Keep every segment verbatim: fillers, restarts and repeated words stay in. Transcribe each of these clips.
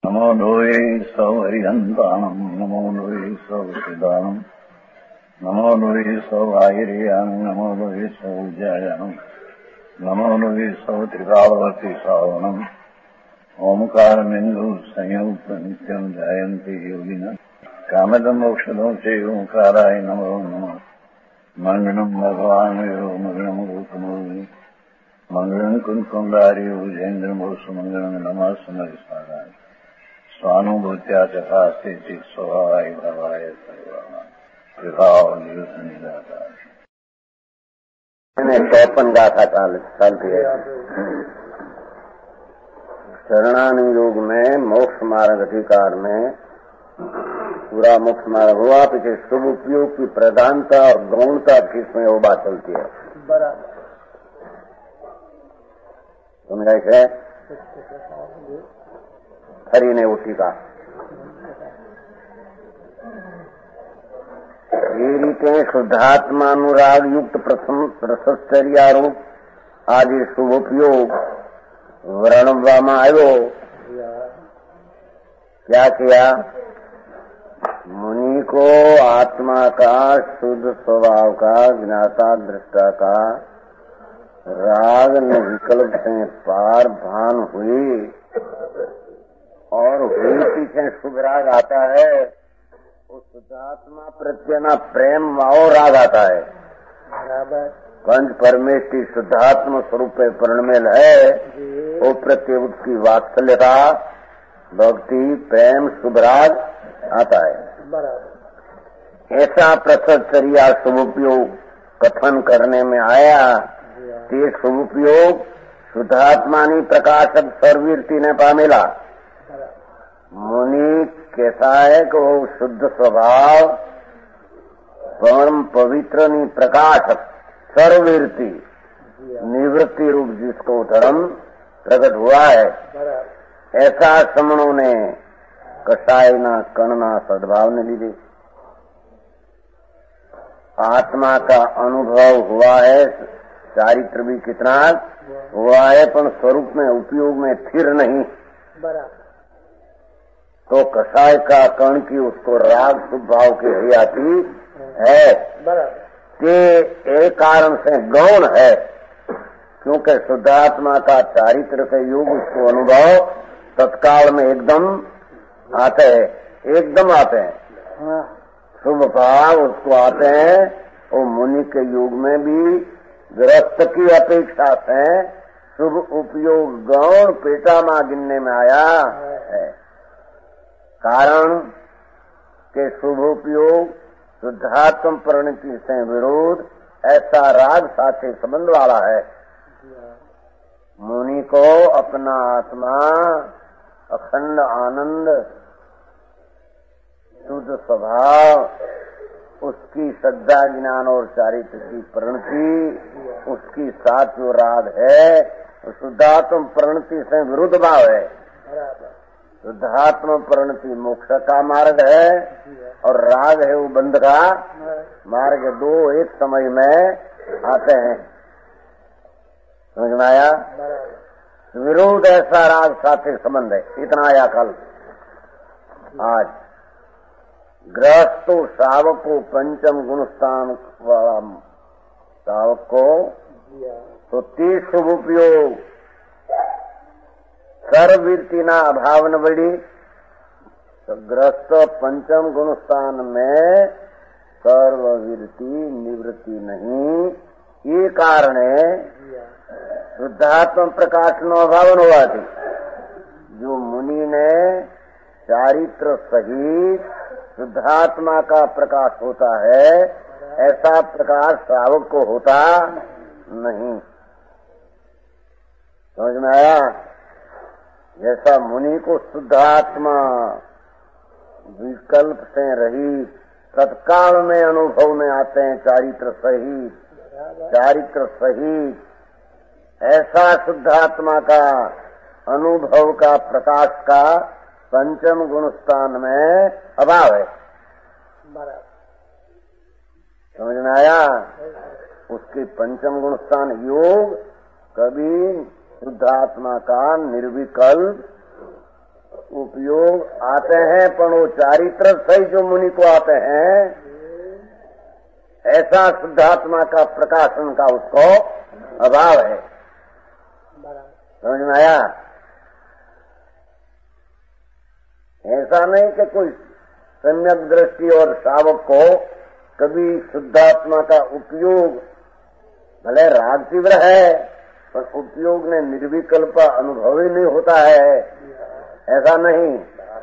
नमो लोये सौहरिहन्तानम् नमो लोये सौचिदानम् नमो लोये सौभागिर्यानम् नमो लोये सौविद्यायानम् नमो लोये सौत्रिकावती सावनम् ओंकारमिन्दु संयुक्त नित्यम् जायन्ति योगिनः कामदम् मोक्षदम् च ओंकाराय नमो नमः मङ्गलम् भगवान् यो मङ्गलम् रूपमोहि मङ्गलम् कुन्कुण्डारि भुजेन्द्रमोसु मङ्गलम् नमः समरिसाराय स्वानुभूत्या चकास्ते चित् स्वभावाय भवाय सर्वभाव चौपन गाथा चलती है। शरणानी योग में मोक्ष मार्ग अधिकार में पूरा मोक्ष मार्ग हुआ, पीछे शुभ उपयोग की प्रधानता और गौणता किसमें वो बात चलती है। बराबर समझा है। हरि ने उठी का ये रीते शुद्धात्मानुराग युक्त प्रथम प्रशस्त्यारूप आदि शुभ उपयोग वर्णवा आयो। क्या किया? मुनि को आत्मा का शुद्ध स्वभाव का ज्ञाता दृष्टा का राग निर्विकल्प से पार भान हुई और हुई पीछे शुभ राग आता है। उस शुद्धात्मा प्रत्यय ना प्रेम और राग आता है। बराबर पंच परमेष्टि शुद्धात्मा स्वरूप परिणमेल है, वो प्रत्यय उसकी वात्सल्यता भक्ति प्रेम शुभ राग आता है। बराबर ऐसा प्रसक्रिया शुभ उपयोग कथन करने में आया। ते शुभ उपयोग शुद्धात्मानी प्रकाशक सर्ववीरती ने पामेला। मुनि कैसा है कि वो शुद्ध स्वभाव परम पवित्र नी प्रकाशक सर्ववीरती निवृत्ति रूप जिसको धर्म प्रकट हुआ है, ऐसा समणों ने कसायना कणना सद्भाव ने लीधे। आत्मा का अनुभव हुआ है, चारित्र भी कितना हुआ है, पर स्वरूप में उपयोग में स्थिर नहीं। बराबर तो कसाय का कण की उसको राग शुभ भाव की हरियाती है। बराबर एक कारण से गौण है, क्योंकि शुद्धात्मा का चारित्र के योग उसको अनुभव तत्काल में एकदम आते हैं, एकदम आते हैं। शुभ भाव उसको आते हैं। वो मुनि के युग में भी गृहस्थ की अपेक्षा से शुभ उपयोग गौण पेटा मां गिनने में आया है। कारण के शुभ उपयोग शुद्धात्म परिणति से विरोध ऐसा राग साथे संबंध वाला है। मुनि को अपना आत्मा अखंड आनंद शुद्ध स्वभाव उसकी श्रद्धा ज्ञान और चारित्र की परिणति उसकी साथ जो राग है शुद्धात्म परिणति से विरुद्ध भाव है। शुद्धात्म परिणति मोक्ष का मार्ग है और राग है वो बंध का मार्ग। दो एक समय में आते हैं, समझ में आया? विरोध ऐसा राग साथे संबंध है। इतना आया कल। आज गृहस्थो शावक को पंचम गुणस्थान वाला शावक को तो तीस शुभ उपयोग सर्ववीरती ना अभाव न बड़ी। तो ग्रस्त पंचम गुण स्थान में सर्ववीरती निवृत्ति नहीं। ये कारण है शुद्धात्म प्रकाश नो अभाव हुआ थी। जो मुनि ने चारित्र सहित शुद्धात्मा का प्रकाश होता है, ऐसा प्रकाश श्रावक को होता नहीं। समझ में आया? जैसा मुनि को शुद्धात्मा विकल्प से रही तत्काल में अनुभव में आते हैं चारित्र सहित चारित्र सहित, ऐसा शुद्धात्मा का अनुभव का प्रकाश का पंचम गुण स्थान में अभाव है। समझ में आया? उसके पंचम गुण स्थान योग कभी शुद्धात्मा का निर्विकल्प उपयोग आते हैं, पर वो चारित्र सही जो मुनि को आते हैं, ऐसा शुद्धात्मा का प्रकाशन का उसको अभाव है। समझ में आया? ऐसा नहीं कि कोई सम्यक दृष्टि और शावक को कभी शुद्धात्मा का उपयोग, भले राग तीव्र है पर उपयोग में निर्विकल्प अनुभव ही नहीं होता है, ऐसा नहीं।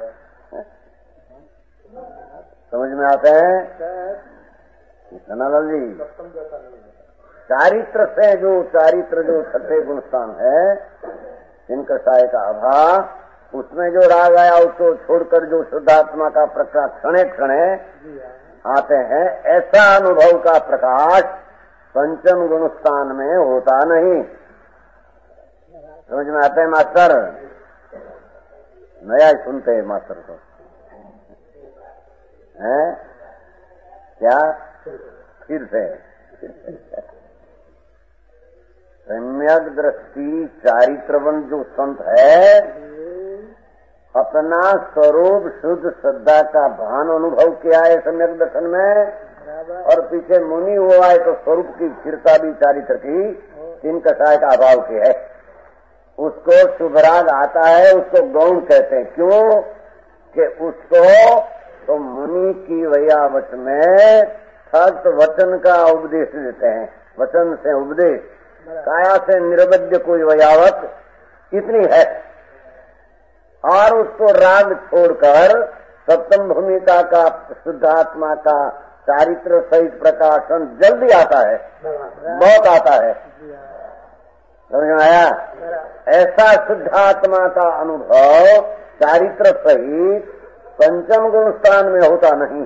समझ में आते हैं सनालाल जी? चारित्र से जो चारित्र जो छठे गुण स्थान है, जिनका साय का अभाव, उसमें जो राग आया उसको छोड़कर जो शुद्धात्मा का प्रकाश क्षणे क्षणे आते हैं, ऐसा अनुभव का प्रकाश पंचम गुण स्थान में होता नहीं। समझ में आते हैं मास्टर? नया सुनते हैं मास्टर को, हैं क्या? फिर से सम्यक दृष्टि चारित्रवन जो संत है, अपना स्वरूप शुद्ध श्रद्धा का भान अनुभव किया है सम्यक दर्शन में, और पीछे मुनि हुआ है तो स्वरूप की स्थिरता भी चारित्र की तीन कषाय का अभाव की है। उसको शुभराग आता है, उसको गौण कहते हैं। क्यों कि उसको तो मुनि की वयावत में सत वचन का उपदेश देते हैं, वचन से उपदेश, काया से निरवध्य कोई वयावत इतनी है, और उसको राग छोड़कर सप्तम भूमिका का शुद्धात्मा का चारित्र सहित प्रकाशन जल्दी आता है, बहुत आता है। समझ में आया? ऐसा शुद्धात्मा का अनुभव चारित्र सहित पंचम गुण स्थान में होता नहीं,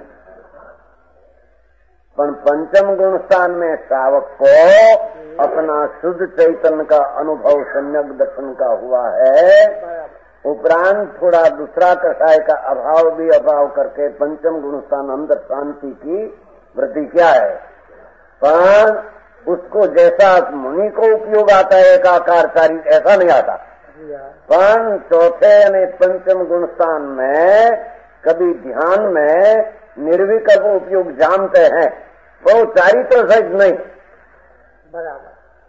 पर पंचम गुण स्थान में श्रावक को अपना शुद्ध चैतन्य का अनुभव सम्यक दर्शन का हुआ है। उपरांत थोड़ा दूसरा कषाय का अभाव भी अभाव करके पंचम गुण स्थान अंदर शांति की वृद्धि क्या है, पर उसको जैसा मुनि को उपयोग आता है एकाकार चारी, ऐसा नहीं आता। पर चौथे यानी पंचम गुण स्थान में कभी ध्यान में निर्विकल्प उपयोग जानते हैं, वो चारित्र सहित नहीं। बराबर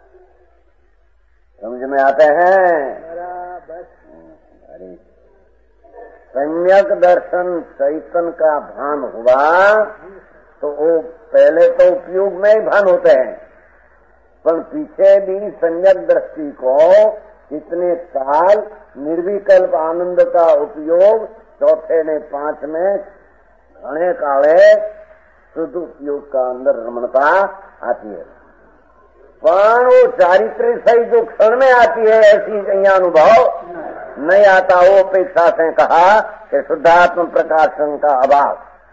समझ में आते हैं? बराबर। अरे सम्यक दर्शन चैतन्य का भान हुआ तो वो पहले तो उपयोग में ही भान होते हैं, पर पीछे भी सम्यक दृष्टि को इतने साल निर्विकल्प आनंद का उपयोग चौथे ने पांच में घने काले शुद्ध उपयोग का अंदर रमणता आती है। पर वो चारित्र सही जो क्षण में आती है ऐसी यहाँ अनुभव नहीं आता। वो अपेक्षा से कहा कि शुद्धात्म प्रकाशन का अभाव,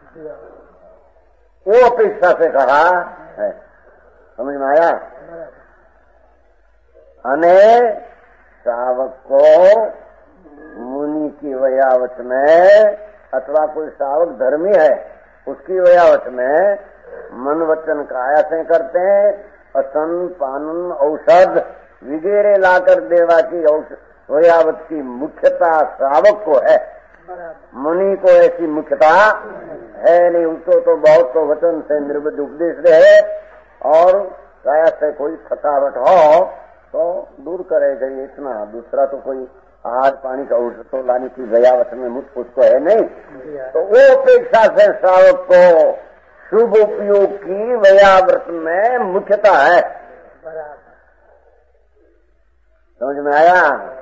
वो अपेक्षा से कहा है। समझ में आया? अने श्रावक को मुनि की वयावत में अथवा कोई श्रावक धर्मी है उसकी वयावत में मन वचन काया से करते हैं, असन पानन औषध वगैरह लाकर देवा की वयावत की मुख्यता श्रावक को है, मुनि को ऐसी मुख्यता है नहीं। उसको तो बहुत तो वचन से निर्बुद्ध उपदेश रहे और काया से कोई थकावट हो तो दूर करेगा इतना, दूसरा तो कोई आहार पानी का औषध तो लाने की वयावत में मुझ उसको है नहीं। तो वो अपेक्षा से श्रावक को शुभ उपयोग की वयाव्रत में मुख्यता है। समझ में आया?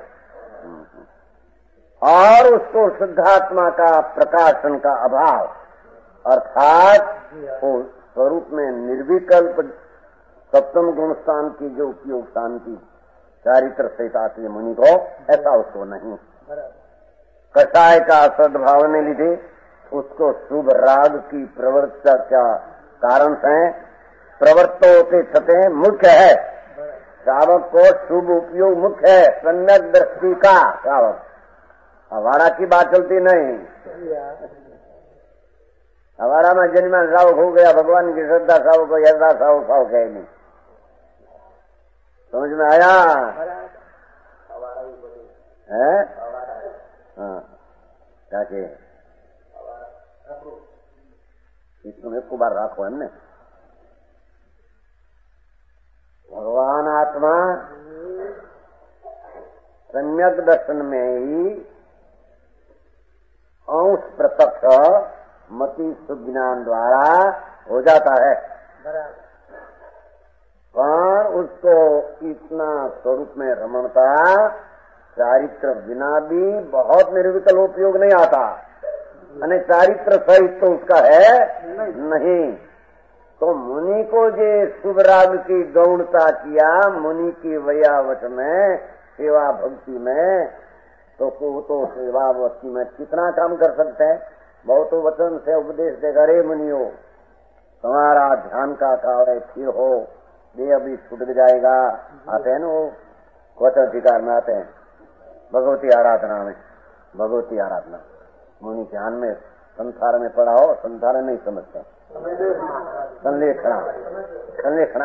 और उसको शुद्धात्मा का प्रकाशन का अभाव, अर्थात वो स्वरूप में निर्विकल्प सप्तम गुण स्थान की जो उपयोग शांति चारित्र से आती है मुनि को, ऐसा उसको नहीं। कषाय का सद्भाव ने लीधे उसको शुभ राग की प्रवृत्ता का कारण से प्रवृत्त होते छते मुख्य है। श्रावक को शुभ उपयोग मुख्य है, सम्यक दृष्टि का श्रावक, हवाड़ा की बात चलती नहीं। हवाड़ा में जन्म श्रावक हो गया, भगवान की श्रद्धा श्रावक को ऐसा श्रावक श्रावक है नहीं। समझ में आया? है? हाँ, के इसमें एक बार राखो हमने भगवान आत्मा सम्यक दर्शन में ही अंश प्रत्यक्ष मति सुज्ञान द्वारा हो जाता है, पर उसको इतना स्वरूप में रमणता चारित्र बिना भी बहुत निर्विकल उपयोग नहीं आता, अने चारित्र सहित तो उसका है नहीं। तो मुनि को जे शुभ राग की गौणता किया मुनि की वयावट में सेवा भक्ति में, तो को तो सेवा भक्ति में कितना काम कर सकते हैं। बहुत वचन से उपदेश देगा, रे मुनियो तुम्हारा ध्यान का काल फिर हो, ये अभी छूट जाएगा। आते हैं ना वो वचन अधिकार में आते हैं भगवती आराधना में, भगवती आराधना मुनि ध्यान में संसार में पड़ा हो, संसार नहीं समझते, संलेखना संलेखना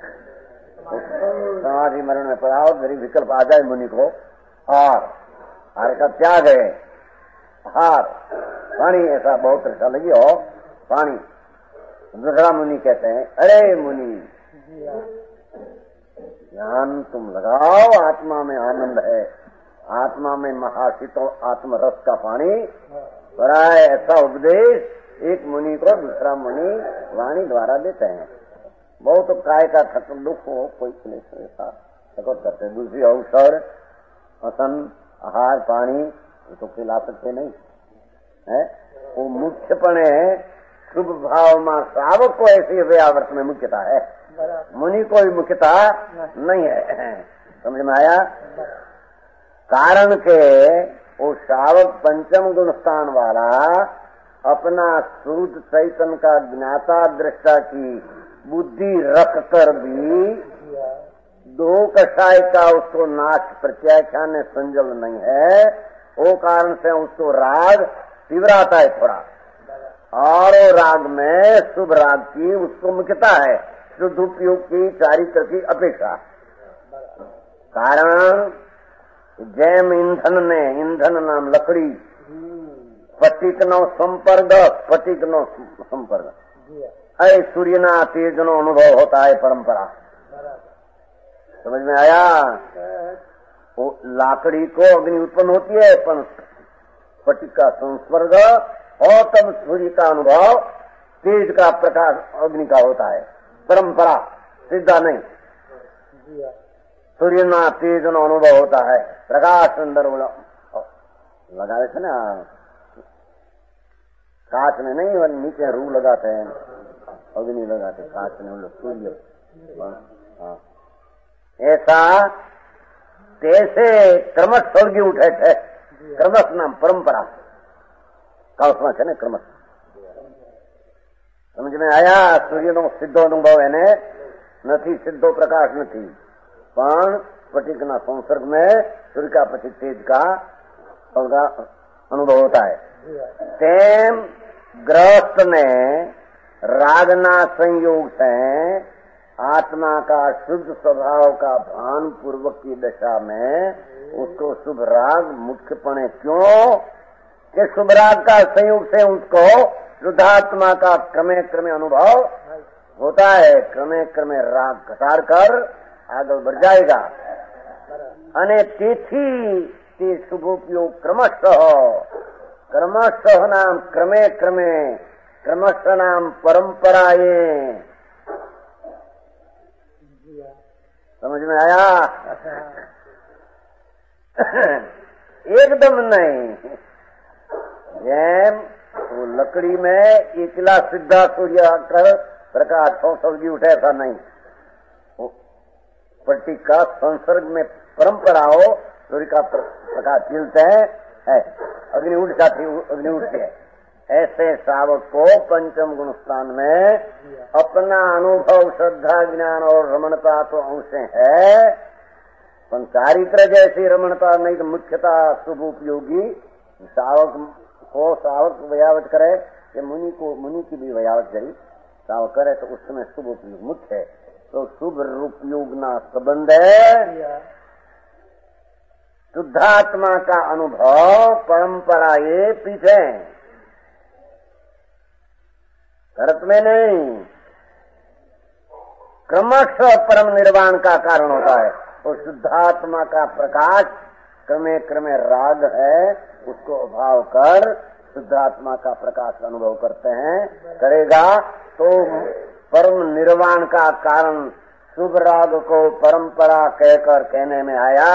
समाधि मरण में पड़ा हो, गरीब विकल्प आ जाए मुनि को, हार हार का त्याग है, हार पानी ऐसा बहुत ऐसा लगी हो पानी। दूसरा मुनि कहते हैं, अरे मुनि ध्यान तुम लगाओ, आत्मा में आनंद है, आत्मा में महाशीतल आत्मरस का पानी भरा है। ऐसा उपदेश एक मुनि को दूसरा मुनि वाणी द्वारा देते हैं। बहुत तो काय का थक दुख हो कोई ऐसा थकत करते, दूसरी अवसर असन आहार पानी तो खिला सकते नहीं है। वो मुख्यपणे शुभ भाव में श्रावक को ऐसी व्यावर्त में मुख्यता है, मुनि को भी मुख्यता नहीं है। समझ में आया? कारण के वो श्रावक पंचम गुण स्थान वाला अपना शुद्ध चैतन्य का ज्ञाता दृष्टा की बुद्धि रख कर भी दो कषाय का उसको नाश प्रत्याख्यान में संजल नहीं है। वो कारण से उसको राग तीव्रता है थोड़ा, और वो राग में शुभ राग की उसको मुख्यता है शुद्ध उपयोग की चारित्र की अपेक्षा। कारण जैम ईंधन ने, ईंधन नाम लकड़ी, स्फटिक नो संपर्क, स्फटिक नो संपर्क, ऐ सूर्य ना तेज नो अनुभव होता है परंपरा। समझ में आया? वो लाकड़ी को अग्नि उत्पन्न होती है, पर स्फटिक का संस्पर्ग और तब सूर्य का अनुभव, तेज का प्रकाश अग्नि का होता है। परंपरा सिद्धा नहीं, सूर्य ना तेज नो अनुभव होता है। प्रकाश अंदर लगा देते ना कांच में, नहीं नीचे रू लगाते हैं, अग्नि लगाते कांच में, लोग सूर्य। हाँ ऐसा कैसे क्रमश स्वर्गी उठे थे, क्रमश नाम परंपरा कल्पना है ना क्रमश। समझ में आया? सूर्य नो सिद्धो अनुभव है ने नहीं, सिद्धो प्रकाश नहीं, पण स्फटिक ना संसर्ग में सूर्य का प्रति तेज का अनुभव होता है। तेम गृहस्थ ने रागना संयोग से आत्मा का शुद्ध स्वभाव का भान पूर्वक की दशा में उसको शुभ राग मुख्यपणे, क्यों कि शुभ राग का संयोग से उसको शुद्धात्मा का क्रमे क्रमे अनुभव होता है। क्रमे क्रमे राग घटार कर आगे बढ़ जाएगा। अने तिथि ते शुभोपयोग क्रमशः, क्रमशः नाम क्रमे क्रमे, क्रमशः नाम परंपराएं। समझ में आया? एकदम नहीं। जैम वो लकड़ी में एकला सिद्धा सूर्य कर प्रकाश सौ सब्जी उठे, ऐसा नहीं। वो पट्टी का संसर्ग में परंपरा हो, सूर्य का प्रकाश मिलते हैं, है अग्नि उठ जाती, अग्नि उठती है। ऐसे श्रावक को पंचम गुण स्थान में अपना अनुभव, श्रद्धा, ज्ञान और रमणता तो अंश है, पर चारित्र जैसी रमणता नहीं तो मुख्यता शुभ उपयोगी। श्रावक को श्रावक व्यावत करे कि मुनि को, मुनि की भी व्यावत करी श्रावक करे तो उस समय शुभ उपयोग मुख्य है। तो शुभ उपयोग ना संबंध है, शुद्धात्मा का अनुभव परंपरा ये पीछे करत में नहीं, क्रमशः परम निर्वाण का कारण होता है। और शुद्धात्मा का प्रकाश क्रमे क्रमे राग है, उसको अभाव कर शुद्धात्मा का प्रकाश अनुभव करते हैं, करेगा तो परम निर्वाण का कारण शुभ राग को परंपरा कहकर कहने में आया।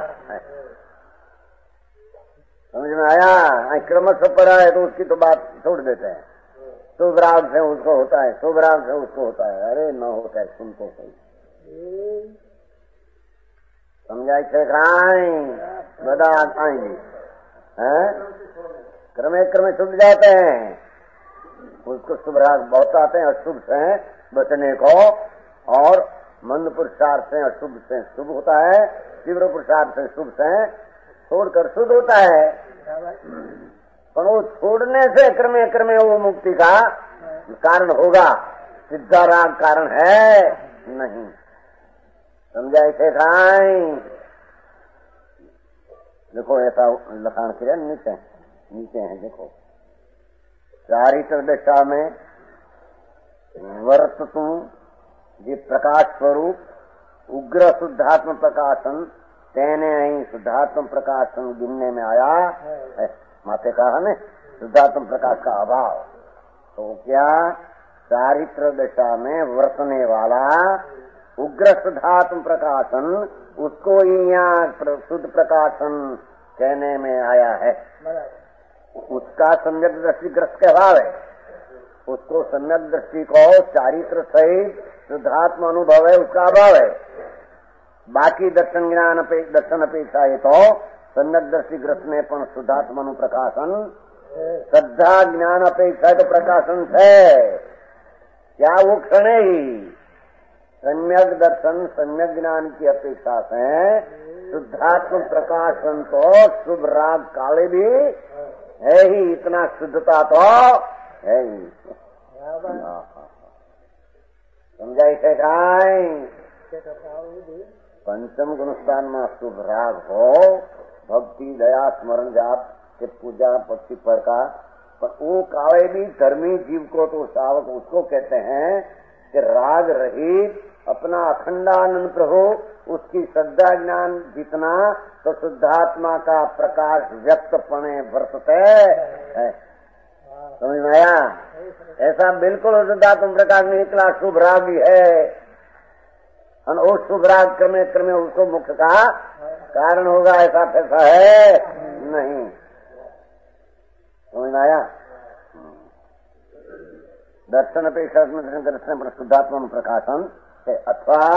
समझ में आया? क्रमशः पड़ा है तो उसकी तो बात छोड़ देते हैं। शुभ राग से उसको होता है, शुभ राग से उसको होता है। अरे न होता है, सुन तो सही समझाई से खाई बदा आएंगे हैं, क्रमे क्रमे छूट जाते हैं। उसको शुभ राग बहुत आते हैं, अशुभ से बचने को, और मंद पुरुषार्थ से अशुभ से शुभ होता है, तीव्र पुरुषार्थ से शुभ से छोड़कर शुद्ध होता है। पर वो छोड़ने से क्रमे क्रमे वो मुक्ति का कारण होगा, सिद्धा राग कारण है नहीं। समझा इसे खाई? देखो ऐसा लखान किया नीचे नीचे है, देखो चारित्र दशा में वर्त तू ये प्रकाश स्वरूप उग्र शुद्धात्म प्रकाशन तेने ही शुद्धात्म प्रकाशन गिनने में आया है। माते कहा ने शुद्धात्म प्रकाश का अभाव, तो क्या चारित्र दशा में वर्तने वाला उग्र शुद्धात्म प्रकाशन उसको यहाँ शुद्ध प्रकाशन कहने में आया है। उसका सम्यक दृष्टि ग्रस्त का भाव है, उसको सम्यक दृष्टि को चारित्र सहित शुद्धात्म अनुभव है, उसका अभाव है। बाकी दर्शन ज्ञान दर्शन अपेक्षा है तो सम्यक दृष्टि ग्रस्त में पण शुद्धात्म अनुप्रकाशन, श्रद्धा ज्ञान अपेक्षा तो प्रकाशन है। क्या वो क्षण ही सम्यक दर्शन सम्यक ज्ञान की अपेक्षा से शुद्धात्म प्रकाशन तो शुभ राग काले भी है ही, इतना शुद्धता तो है ही। समझाई से खाई? पंचम गुणस्थान में शुभ राग हो, भक्ति दया स्मरण जाप के पूजा भक्ति पर का, पर वो काले भी धर्मी जीव को तो सावक उसको कहते हैं कि राग रहित अपना अखंडानंद प्रभु उसकी श्रद्धा ज्ञान जितना तो शुद्धात्मा का प्रकाश व्यक्त पणे वर्तते है। समझ में आया? ऐसा बिल्कुल शुद्धात्म प्रकाश में निकला शुभ राग ही है, और उस शुभ राग क्रमे क्रमे उसको मुख्य का कारण होगा, ऐसा पैसा है नहीं। समझ में आया? दर्शन अपेक्षा दर्शन पर शुद्धात्मा प्रकाशन है, अथवा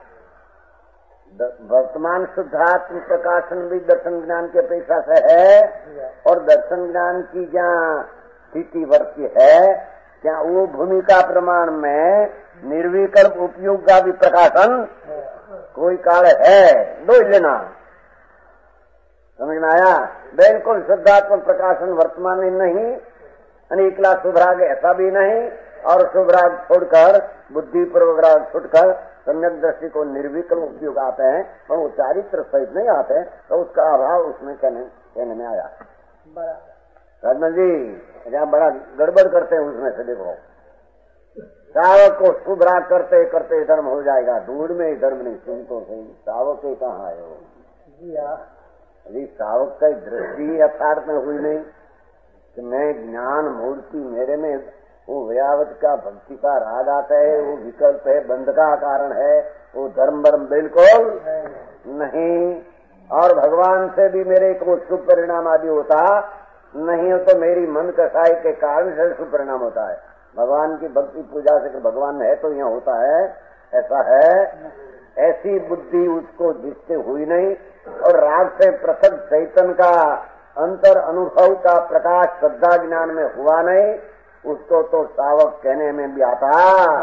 वर्तमान शुद्धात्म प्रकाशन भी दर्शन ज्ञान की अपेक्षा से है, और दर्शन ज्ञान की जहाँ स्थिति वर्ती है, क्या वो भूमिका प्रमाण में निर्विकल्प उपयोग का भी प्रकाशन कोई काल है, दो लेना। समझ में आया? बिल्कुल शुद्धात्म प्रकाशन वर्तमान में नहीं, अनेकला शुभ राग ऐसा भी नहीं, और शुभ राग छोड़कर बुद्धि पूर्वक राग छुटकर सम्यक दृष्टि को निर्विकल्प उपयोग आते हैं, और वो चारित्र सहित नहीं आते, तो उसका अभाव उसमें कहने कहने में आया। राजन जी जहाँ बड़ा गड़बड़ करते हैं उसमें से देखो, सावक को शुभ राग करते करते धर्म हो जाएगा, दूर में ही धर्म नहीं। सुन तो सही, सावक ही कहाँ आए हो जी? अभी सावक का दृष्टि यथार्थ में हुई नहीं कि मैं ज्ञान मूर्ति मेरे में वो व्यावत का भक्ति का राग आता है, वो विकल्प है, बंध का कारण है, वो धर्म वर्म बिल्कुल नहीं, और भगवान से भी मेरे को शुभ परिणाम आदि होता नहीं हो, तो मेरी मन कसाई के कारण से शुभ परिणाम होता है। भगवान की भक्ति पूजा से भगवान है तो यहाँ होता है, ऐसा है। ऐसी बुद्धि उसको जिससे हुई नहीं, और राग से पृथक चैतन्य का अंतर अनुभव का प्रकाश श्रद्धा ज्ञान में हुआ नहीं, उसको तो सावक कहने में भी आता।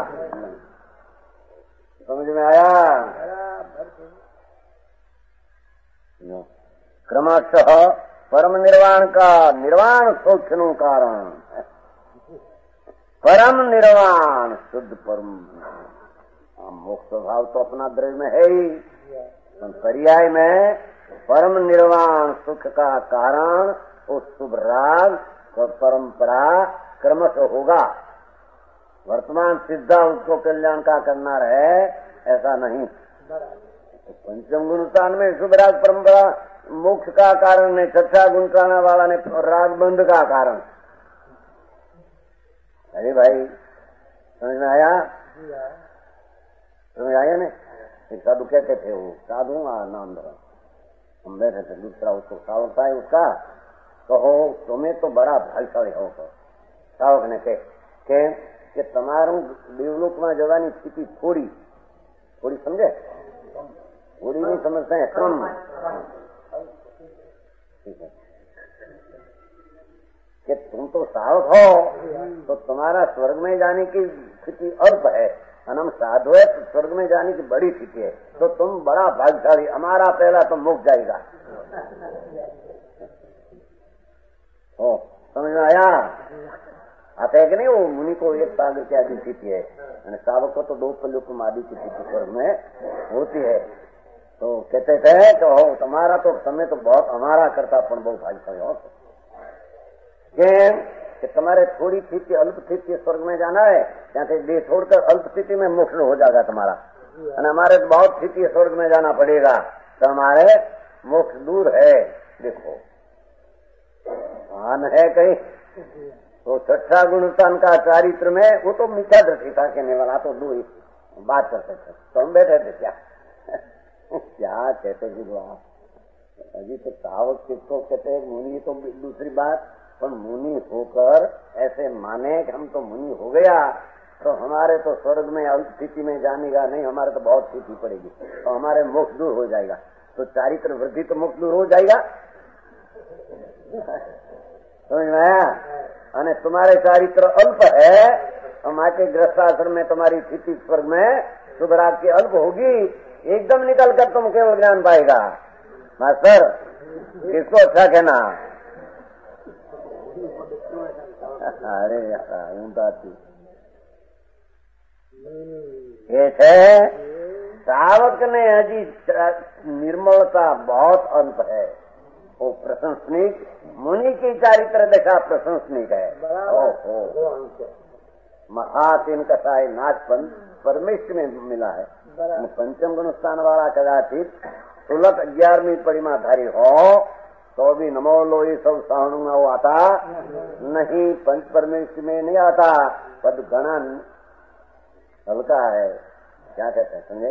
समझ में आया? क्रमशः परम निर्वाण का निर्वाण सौख्यनु कारण, परम निर्वाण शुद्ध परम मोक्ष भाव तो अपना दृढ़ में है ही, पर्याय में परम निर्वाण सुख का कारण उस शुभ राग और परंपरा क्रमश होगा। वर्तमान सिद्धा उसको कल्याण का करना रहे ऐसा नहीं। पंचम गुणतान में शुभ राग परंपरा मोक्ष का कारण ने, छठा गुणताना वाला ने राग बंध का कारण। अरे भाई समझ में आया? समझ आया ने? एक साधु कहते थे, वो साधु नाम धरा, हम बैठे थे, दूसरा उसको सावक था उसका, कहो तुम्हें तो बड़ा भाग्यशाली हो। सावक ने कहे કે કે તમારું દેવલોકમાં જવાની સ્થિતિ થોડી થોડી સમજે, થોડી नहीं समझते हैं, कम। ठीक है कि तुम तो सावक हो तो तुम्हारा स्वर्ग में जाने की स्थिति अल्प है, और हम साधु है तो स्वर्ग में जाने की बड़ी स्थिति है, तो तुम बड़ा भाग्यशाली, हमारा पहला तो मुक्त जाएगा। ओ समझ में आया? आता है कि नहीं? वो मुनि को एक सागर की आदि स्थिति है, सावक को तो दो पल्लू को आदि की स्थिति स्वर्ग में होती है। तो कहते थे तो हो तुम्हारा तो समय तो बहुत हमारा करता पण बहुत भाग्यशाली हो कि तुम्हारे थोड़ी स्थिति अल्प स्थिति स्वर्ग में जाना है, यहाँ से देह छोड़कर अल्प स्थिति में मोक्ष हो जाएगा तुम्हारा, और हमारे तो बहुत स्थिति स्वर्ग में जाना पड़ेगा, तो हमारे मोक्ष दूर है। देखो आन है कहीं तो छठा गुणतान का चारित्र में वो तो मिथ्या दृष्टि था कहने वाला, तो दो ही बात करते थे, तो हम बैठे थे क्या क्या कहते जी आप अभी तो सावक किसको कहते हैं, मुनि तो दूसरी बात, पर मुनि होकर ऐसे माने कि हम तो मुनि हो गया तो हमारे तो स्वर्ग में अल्प स्थिति में जाने का नहीं, हमारे तो बहुत स्थिति पड़ेगी, तो हमारे मोक्ष दूर हो जाएगा, तो चारित्र वृद्धि तो मोक्ष दूर हो जाएगा। समझ में आया? अने तुम्हारे चारित्र अल्प है, माँ के गृहस्थाश्रम में तुम्हारी स्थिति स्वर्ग में शुभ राग की अल्प होगी, एकदम निकल कर तुम केवल ज्ञान पाएगा। मास्टर किसको अच्छा कहना? अरे ऊँटा थी ये है सावक ने हजी निर्मलता बहुत अंत है, वो प्रशंसनिक, मुनि की चारित्र दशा प्रशंसनिक है। ओहो महातीन कसाय नाच परमेश्वर में मिला है। पंचम गुण स्थान वाला कदाचित सुलभ ग्यारहवीं परिमाधारी हो तो भी नमो लो ये सब साणुना वो आता नहीं, पंच परमेश्वर में नहीं आता, पद गणा हल्का है। क्या कहते हैं समझे?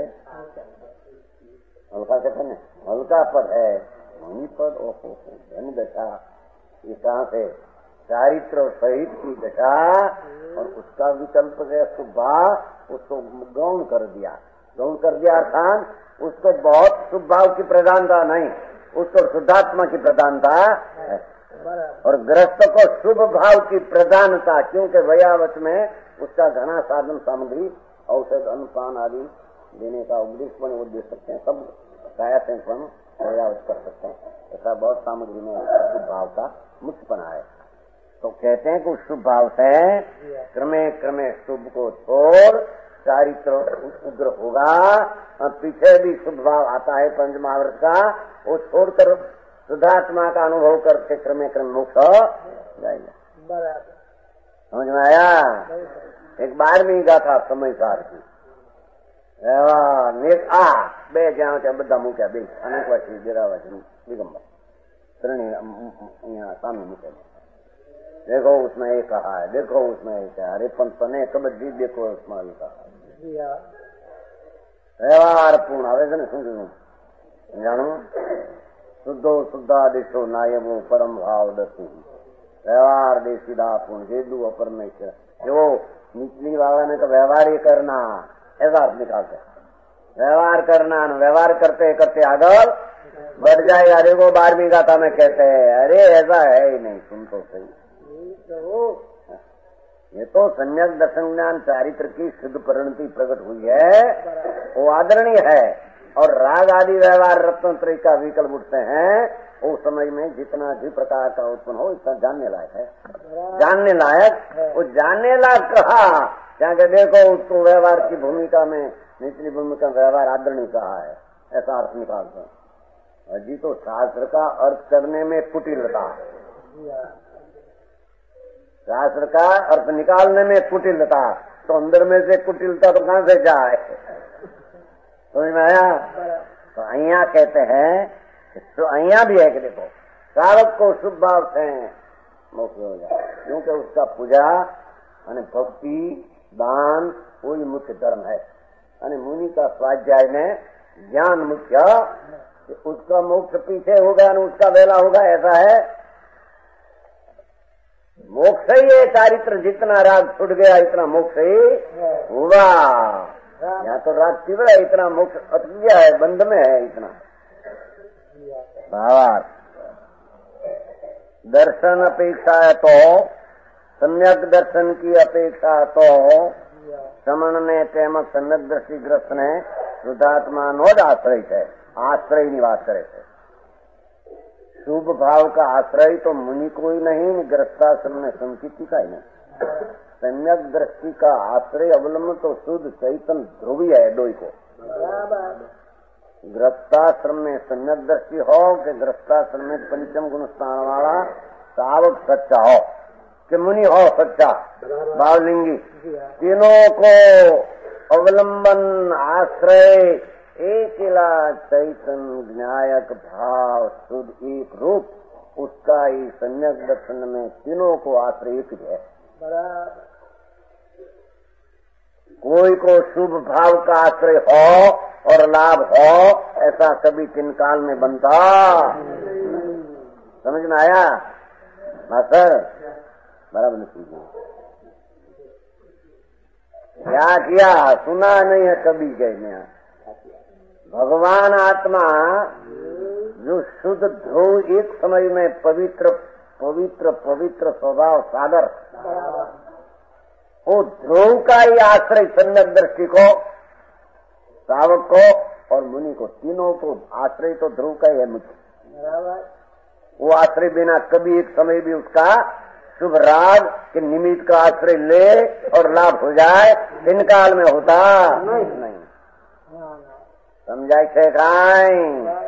हल्का कहते हैं, हल्का पद है, मुनि पद। ओहो धन दशा, ये कहाँ से? चारित्र सहित की दशा, और उसका विकल्प है शुभा, उसको गौण कर दिया। गौण कर दिया अर्थात उसको बहुत शुभ भाव की प्रधानता नहीं, उसको शुद्धात्मा की प्रधानता है, और ग्रस्त को शुभ भाव की प्रधानता, क्योंकि वयावत में उसका घना साधन सामग्री औषध अनुपान आदि देने का उपदेश बने वो दे सकते हैं, सब काया संपन्न वयावत कर सकते हैं, ऐसा बहुत सामग्री में शुभ भाव का मुक्तपना है। तो कहते हैं कि उस शुभ भाव से क्रमे क्रमे शुभ को छोड़ चारित्र उग्र होगा, और पीछे भी शुभ भाव आता है पंचमहाव्रत का, वो छोड़कर शुद्धात्मा का अनुभव करके क्रमे क्रमे मोक्ष हो जाएगा। समझ में आया? एक बार में गाथा समय सार की आ બે જ્યાં ત્યાં બધા મૂક્યા, બે અનેકવાસી દેરાવાસી દિગંબર ત્રણેય અહીંયા સામે મૂકેલા। देखो उसमें ये कहा है, देखो उसमें ये कहा, अरे पंतने कबड्डी देखो उसमें ये कहा व्यवहार पूर्ण आवेदन समझू जाणु शुद्धो शुद्धा देशो नायमो परम भाव दसू व्यवहार दे सीधा पूर्ण जेदू अपरमेश्वर। जो निचली वाला ने तो व्यवहार ही करना ऐसा अर्थ निकालते, व्यवहार करना, व्यवहार करते करते आगे बढ़ जाएगा। देखो बारहवीं गाथा में कहते हैं, अरे ऐसा है ही नहीं, सुन तो सही, ये तो सम्यक दर्शन ज्ञान चारित्र की शुद्ध परिणति प्रकट हुई है, वो आदरणीय है, और राग आदि व्यवहार रत्नत्रय का विकल्प उठते हैं, उस समय में जितना भी प्रकार का उत्पन्न हो इतना जानने लायक है, जानने लायक। वो जानने लायक कहा क्या कि देखो उसको व्यवहार की भूमिका में निचली भूमिका व्यवहार आदरणीय कहा है, ऐसा अर्थ निकालते हैं। अजी तो शास्त्र का अर्थ करने में कुटिलता, शास्त्र का अर्थ निकालने में कुटिलता, तो अंदर में से कुटिलता तो कहां से जाए? समझ में आया? तो अहिया कहते हैं, तो अहिया भी है कि देखो सावक को शुभ भाव से मोक्ष हो जाए, क्योंकि उसका पूजा यानी भक्ति दान वही मुख्य धर्म है। यानी मुनि का स्वाध्याय में ज्ञान मुख्य, उसका मोक्ष पीछे होगा न उसका वेला होगा, ऐसा है। मोक्ष ही है चारित्र, जितना राग छूट गया इतना मोक्ष ही हुआ। यहाँ तो राग तीव्र है, इतना मोक्ष अटक गया है, बंध में है इतना। भावार्थ दर्शन अपेक्षा है तो सम्यक दर्शन की अपेक्षा तो श्रमण ने तेमक सम्यक दृष्टिग्रस्त ने शुद्धात्मानोद आश्रय है, आश्रय निवास करे थे। शुभ भाव का आश्रय तो मुनि को ही नहीं, ग्रस्ताश्रम में संकिति का ही नहीं। सम्यक दृष्टि का आश्रय अवलंबन तो शुद्ध चैतन्य ध्रुवी है डोई को। ग्रस्ताश्रम में सम्यक दृष्टि हो कि ग्रस्ताश्रम में पंचम गुण स्थान वाला सावक सच्चा हो कि मुनि हो सच्चा भावलिंगी, तीनों को अवलंबन आश्रय एकेला चैतन्य ज्ञायक भाव शुद्ध एक रूप, उसका ही सम्यक दर्शन में तीनों को आश्रय एक है। कोई को शुभ भाव का आश्रय हो और लाभ हो, ऐसा कभी तीन काल में बनता। समझ में आया मास्टर? बराबर नहीं सुना, क्या किया सुना नहीं है कभी कहने। भगवान आत्मा जो शुद्ध ध्रुव एक समय में पवित्र पवित्र पवित्र स्वभाव सागर, वो ध्रुव का ही आश्रय सम्यक दृष्टि को, सावक को और मुनि को, तीनों को आश्रय तो ध्रुव का ही है मुझे। वो आश्रय बिना कभी एक समय भी उसका शुभ राग के निमित्त का आश्रय ले और लाभ हो जाए इन काल में होता नहीं, नहीं। समझाई थे काई?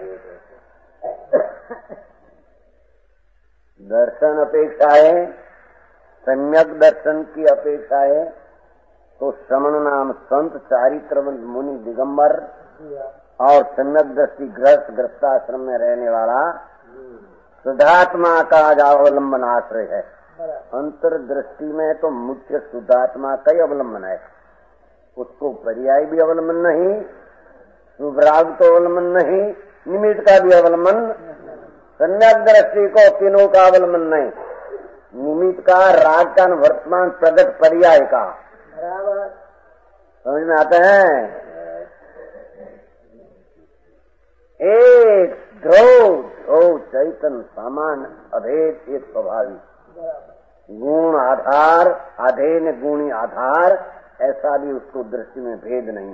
दर्शन अपेक्षा है, सम्यक दर्शन की अपेक्षा है तो श्रमण नाम संत चारित्रवंत मुनि दिगंबर और सम्यक दृष्टि ग्रस्त ग्रस्ताश्रम में रहने वाला शुद्धात्मा का अवलंबन आश्रय है। अंतर्दृष्टि में तो मुख्य शुद्धात्मा का ही अवलंबन है, उसको पर्याय भी अवलंबन नहीं, शुभराग तो अवलंबन नहीं, निमित्त का भी अवलंबन, सम्यक दृष्टि को तीनों का अवलंबन नहीं, निमित्त का, राग का, वर्तमान प्रगट पर्याय का। समझ में आते हैं? एक ध्रुव ध्रुव चैतन्य समान अभेद एक स्वभावी, गुण आधार अधेन गुणी आधार, ऐसा भी उसको दृष्टि में भेद नहीं।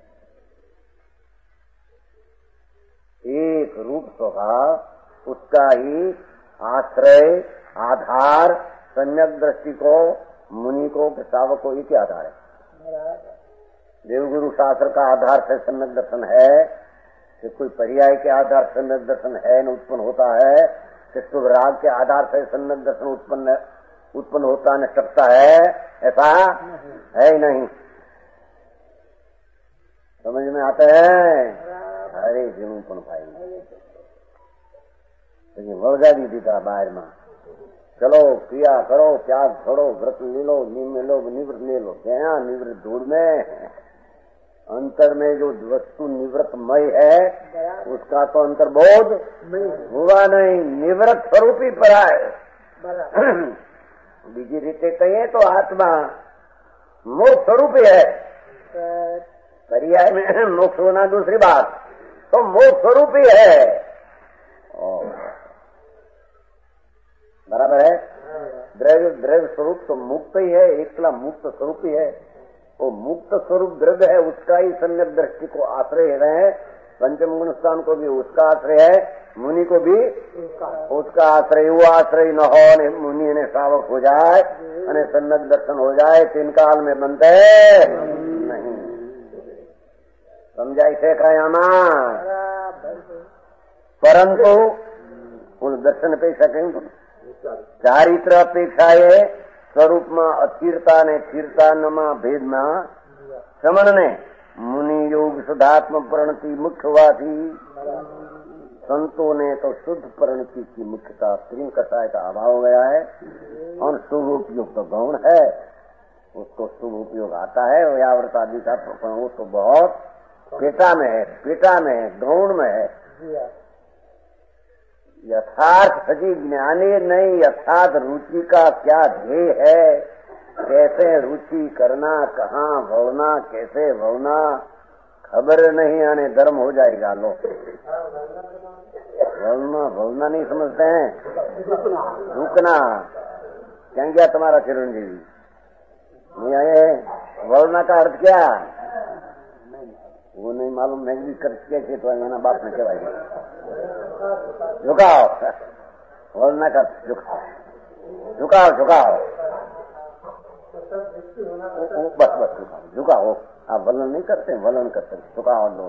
एक रूप स्वभाव, उसका ही आश्रय आधार सम्यक दृष्टि को, मुनि को, सावक को एक ही आधार है। देवगुरु शास्त्र का आधार से सम्यक दर्शन है कि कोई पर्याय के आधार से सम्यक दर्शन है न उत्पन्न होता है कि शुभ राग के आधार से सम्यक दर्शन उत्पन्न उत्पन्न होता न सकता है, ऐसा है ही नहीं। समझ में आता है? अरे जीवन पण भाई वળગા દીધી था बाहर में, चलो क्रिया करो, त्याग छोड़ो, व्रत ले लो, नियम लो, निवृत्त ले लो। क्या निवृत्त दूर में अंतर में जो वस्तु निवृत्तमय है उसका तो अंतर्बोध हुआ नहीं, निवृत्त स्वरूप ही पड़ा है। बीजी रीते कहिए तो आत्मा मोक्ष स्वरूप है, पर्याय में मोक्ष होना दूसरी बात, तो मोक्ष स्वरूप ही है। बराबर है? द्रव्य द्रव्य स्वरूप तो मुक्त ही है, एकला मुक्त स्वरूप ही है। वो मुक्त स्वरूप द्रव्य है, उसका ही सम्यक दृष्टि को आश्रय है। पंचम गुण स्थान को भी उसका आश्रय है, मुनि को भी उसका आश्रय। वो आश्रय न हो ने मुनि ने सावक हो जाए और सम्यक दर्शन हो जाए, तीन काल में बनते नहीं। समझाई थे कयामा? परंतु उन दर्शन अपेक्षा કહ્યું તો ચારિત્ર અપેક્ષાએ સ્વરૂપમાં અસ્થિરતા ને સ્થિરતામાં ભેદમાં શ્રમણને મુનિ યોગ શુદ્ધાત્મ પરિણતિ મુખ્ય હોવાથી संतों ने तो शुद्ध परिणति की मुख्यता तीन कषाय का अभाव हो गया है और शुभ उपयोग तो गौण है, उसको शुभ उपयोग आता है। व्यावृत आदि का वो तो बहुत पेटा में है, पेटा में है, गौण में है। यथार्थ सजी ज्ञानी नहीं, यथार्थ रुचि का क्या ध्येय है, कैसे रुचि करना, कहाँ भवना, कैसे भवना, खबर नहीं आने धर्म हो जाएगा। लो भवना भवना नहीं समझते हैं, रुकना क्या गया तुम्हारा चिरंजीवी नहीं आए। वलना का अर्थ क्या वो नहीं मालूम, मैं भी कर के तो ना बाप ने कहवाई झुकाओ। वलना का झुकाओ झुकाओ झुकाओ बस बस झुकाओ झुकाओ। आप वलन नहीं करते, वलन करते झुकाओ लो।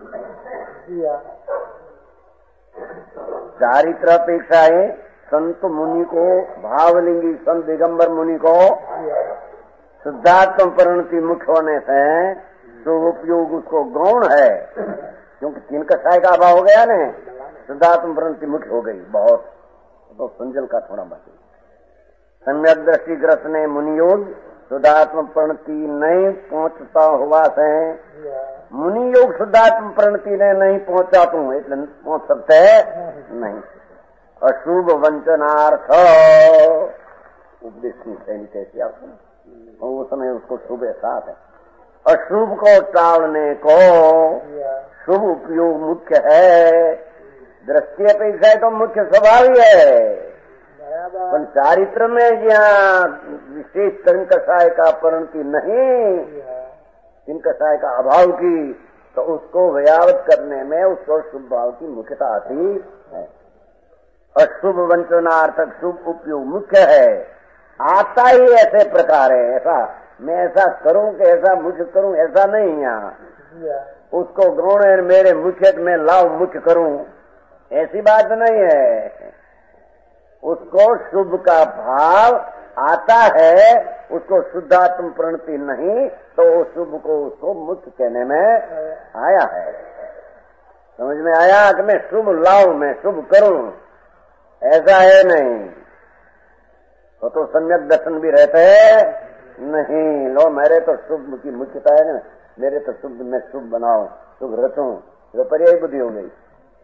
चारित्र अपेक्षाएं संत मुनि को, भावलिंगी संत दिगंबर मुनि को शुद्धात्म परिणति मुख्य होने से तो उपयोग उसको गौण है, क्योंकि तीन कषाय का अभाव हो गया न, शुद्धात्म परिणति मुख्य हो गई बहुत, तो संजल का थोड़ा बचे। सम्यक दृष्टिग्रस्त ने मुनि योग शुद्धात्म परिणति नहीं पहुंचता हुआ से मुनि योग शुद्धात्म परिणति ने नहीं पहुंचा तू એટલે पहुंच सकते नहीं। अशुभ वंचनार्थ उपदेश की शैली कैसी आपको, उस समय उसको शुभ साथ है। अशुभ को टालने को शुभ उपयोग मुख्य है। दृष्टि अपेक्षा तो मुख्य स्वभाव ही है, पर चारित्र में जहाँ विशेष तीन कषाय का परिणति नहीं, तीन कषाय का अभाव की, तो उसको व्यावत करने में उसको शुभ भाव की मुख्यता आती है। अशुभ वंचनार्थक शुभ उपयोग मुख्य है। आता ही ऐसे प्रकार है, ऐसा मैं ऐसा करूं कि ऐसा मुख्य करूं ऐसा नहीं, यहाँ उसको गौण मेरे मुख्य में लाओ मुख्य करूं ऐसी बात नहीं है। उसको शुभ का भाव आता है, उसको शुद्धात्म परिणति नहीं, तो उस शुभ को उसको मुख्य कहने में आया है। समझ में आया कि मैं शुभ लाऊं, मैं शुभ करूं, ऐसा है नहीं। तो तो सम्यक दर्शन भी रहते हैं नहीं। लो मेरे तो शुभ की मुख्यता है ना, मेरे तो शुभ में शुभ बनाओ, शुभ रचूं, तो पर्याय बुद्धि हो गई।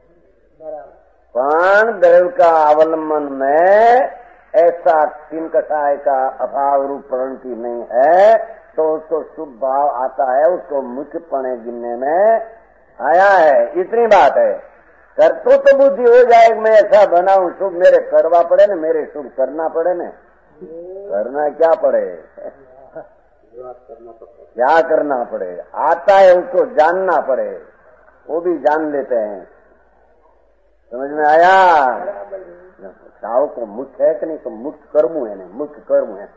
पान द्रव्य का अवलंबन में ऐसा तीन कषाय का अभाव रूप परिणति नहीं है, तो उसको शुभ भाव आता है, उसको मुख्य पणे गिनने में आया है। इतनी बात है। कर तो तो बुद्धि हो जाए, मैं ऐसा बनाऊं शुभ, मेरे करवा पड़े न, मेरे शुभ करना पड़े न, करना क्या पड़े, क्या करना पड़े, आता है उसको जानना पड़े, वो भी जान लेते हैं। समझ में आया। साव को मुख्य है कि नहीं, तो मुख्य कर्म है, नहीं मुख्य कर्म है,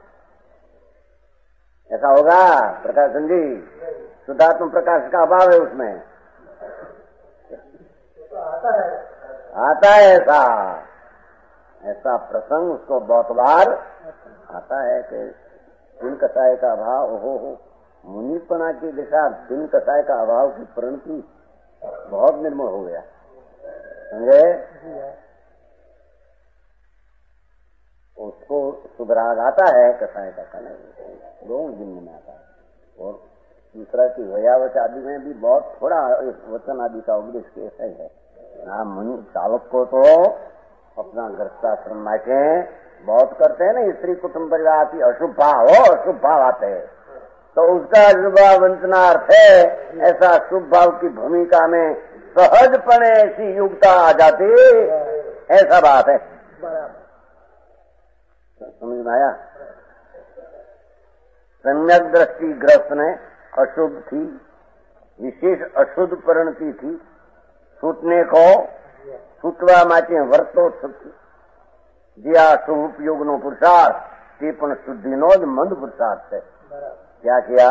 ऐसा होगा। प्रकाशन जी शुद्धात्म प्रकाश का अभाव है उसमें, आता है ऐसा ऐसा प्रसंग उसको बहुत बार आता है कि तीन कषाय का अभाव, हो हो मुनिपना की दिशा तीन कषाय का अभाव की परिणति बहुत निर्मल हो गया, समझे। उसको सुधराग आता है कषाय का कलर, दो दिन में आता है। और दूसरा की वयावच आदि में भी बहुत थोड़ा वचन आदि का उपदेश के ऐसा ही है ना। मुनि सावक को तो अपना गृहस्थाश्रम के बहुत करते हैं ना, स्त्री कुटुंब परिवार की अशुभ भाव हो, अशुभ भाव आते हैं, तो उसका अशुभ वंचनार्थ है। ऐसा शुभ भाव की भूमिका में सहजपणे ऐसी युक्ता आ जाती, ऐसा बात है। समझ में आया। सम्यक दृष्टि ग्रस्त ने अशुभ थी, विशेष अशुद्ध परिणति थी, छूटने को छूटवा माटे वर्तो दिया शुभ उपयोग नो पुरुषार्थ, ते पण शुद्धि नो ज मंद पुरुषार्थ है। क्या किया,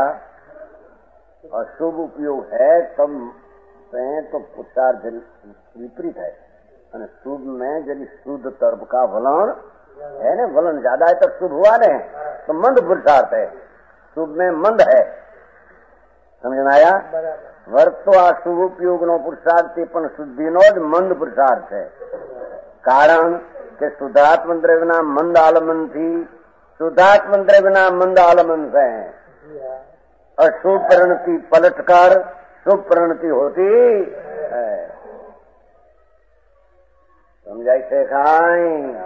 अशुभ उपयोग है तब तो पुरुषार्थ विपरीत है, અને શુભ में यदि शुद्ध तरफ का वलन है ने, वलन ज्यादा है तो शुभ हुआ ने, तो मंद पुरुषार्थ है। शुभ में मंद है, समझ में आया? वर्त तो आ शुभ उपयोग नो पुरुषार्थ पण शुद्धि नो ज मंद पुरुषार्थ है। कारण के शुद्धात्म द्रव्यना मंद आलमन थी, शुद्धात्म द्रव्यना मंद आलमन से अशुभ परिणति पलटकर शुभ परिणति होती है। समझाई थे खाई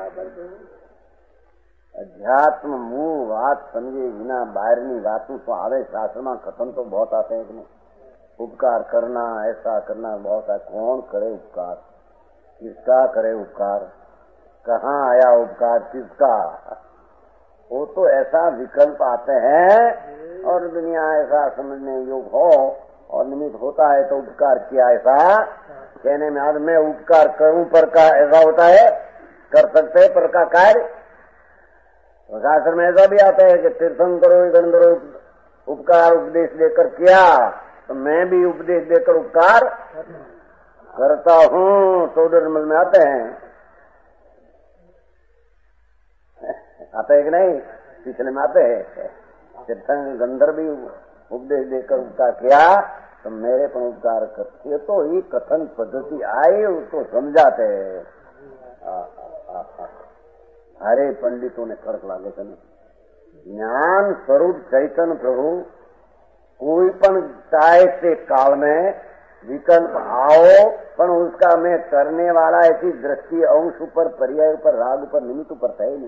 अध्यात्म मुंह बात समझे बिना बाहरनी बातों तो आवे। शास्त्र में कथन तो बहुत आते हैं कि नहीं, उपकार करना, ऐसा करना बहुत है। कौन करे उपकार, किसका करे उपकार, कहाँ आया उपकार, किसका? वो तो ऐसा विकल्प आते हैं और दुनिया ऐसा समझने योग हो और निमित्त होता है तो उपकार किया ऐसा कहने में। आज मैं उपकार करूं पर का ऐसा होता है, कर सकते हैं पर का कार्य। शास्त्र में ऐसा भी आता है कि तीर्थंकरो गंधरो उपकार उपदेश देकर किया, तो मैं भी उपदेश देकर उपकार करता हूँ। चौदह में आते हैं, आते है कि नहीं? पिछले में आते हैं तीर्थंकर गंधर भी उपदेश देकर उपकार किया तो मेरे पर उपकार करते। तो ये कथन पद्धति आई उसको समझाते हैं। हरे पंडितों ने फर्क लागे थे। ज्ञान स्वरूप चैतन्य प्रभु कोई पण चाहे से काल में विकल्प आओ पण उसका मैं करने वाला ऐसी दृष्टि अंश ऊपर पर्याय ऊपर राग ऊपर निमित्त ऊपर है नहीं।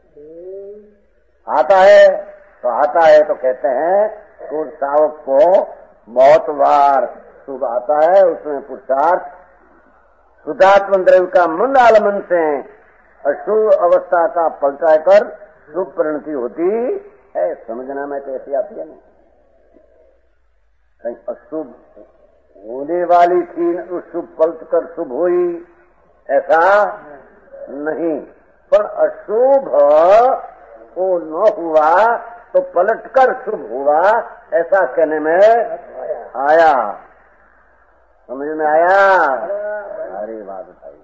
आता है तो आता है तो कहते हैं तो सावक को बहुत बार शुभ आता है, उसमें पुरुषार्थ शुद्धात्म द्रव्य का मंद आलमन से अशुभ अवस्था का पलटा कर शुभ परिणति होती है। समझना में कैसी आती है नहीं, कहीं अशुभ होने वाली थी उस शुभ पलट कर शुभ हुई ऐसा नहीं, पर अशुभ वो न हुआ तो पलटकर शुभ हुआ ऐसा कहने में आया। समझ में आया? अरे बात बताइए।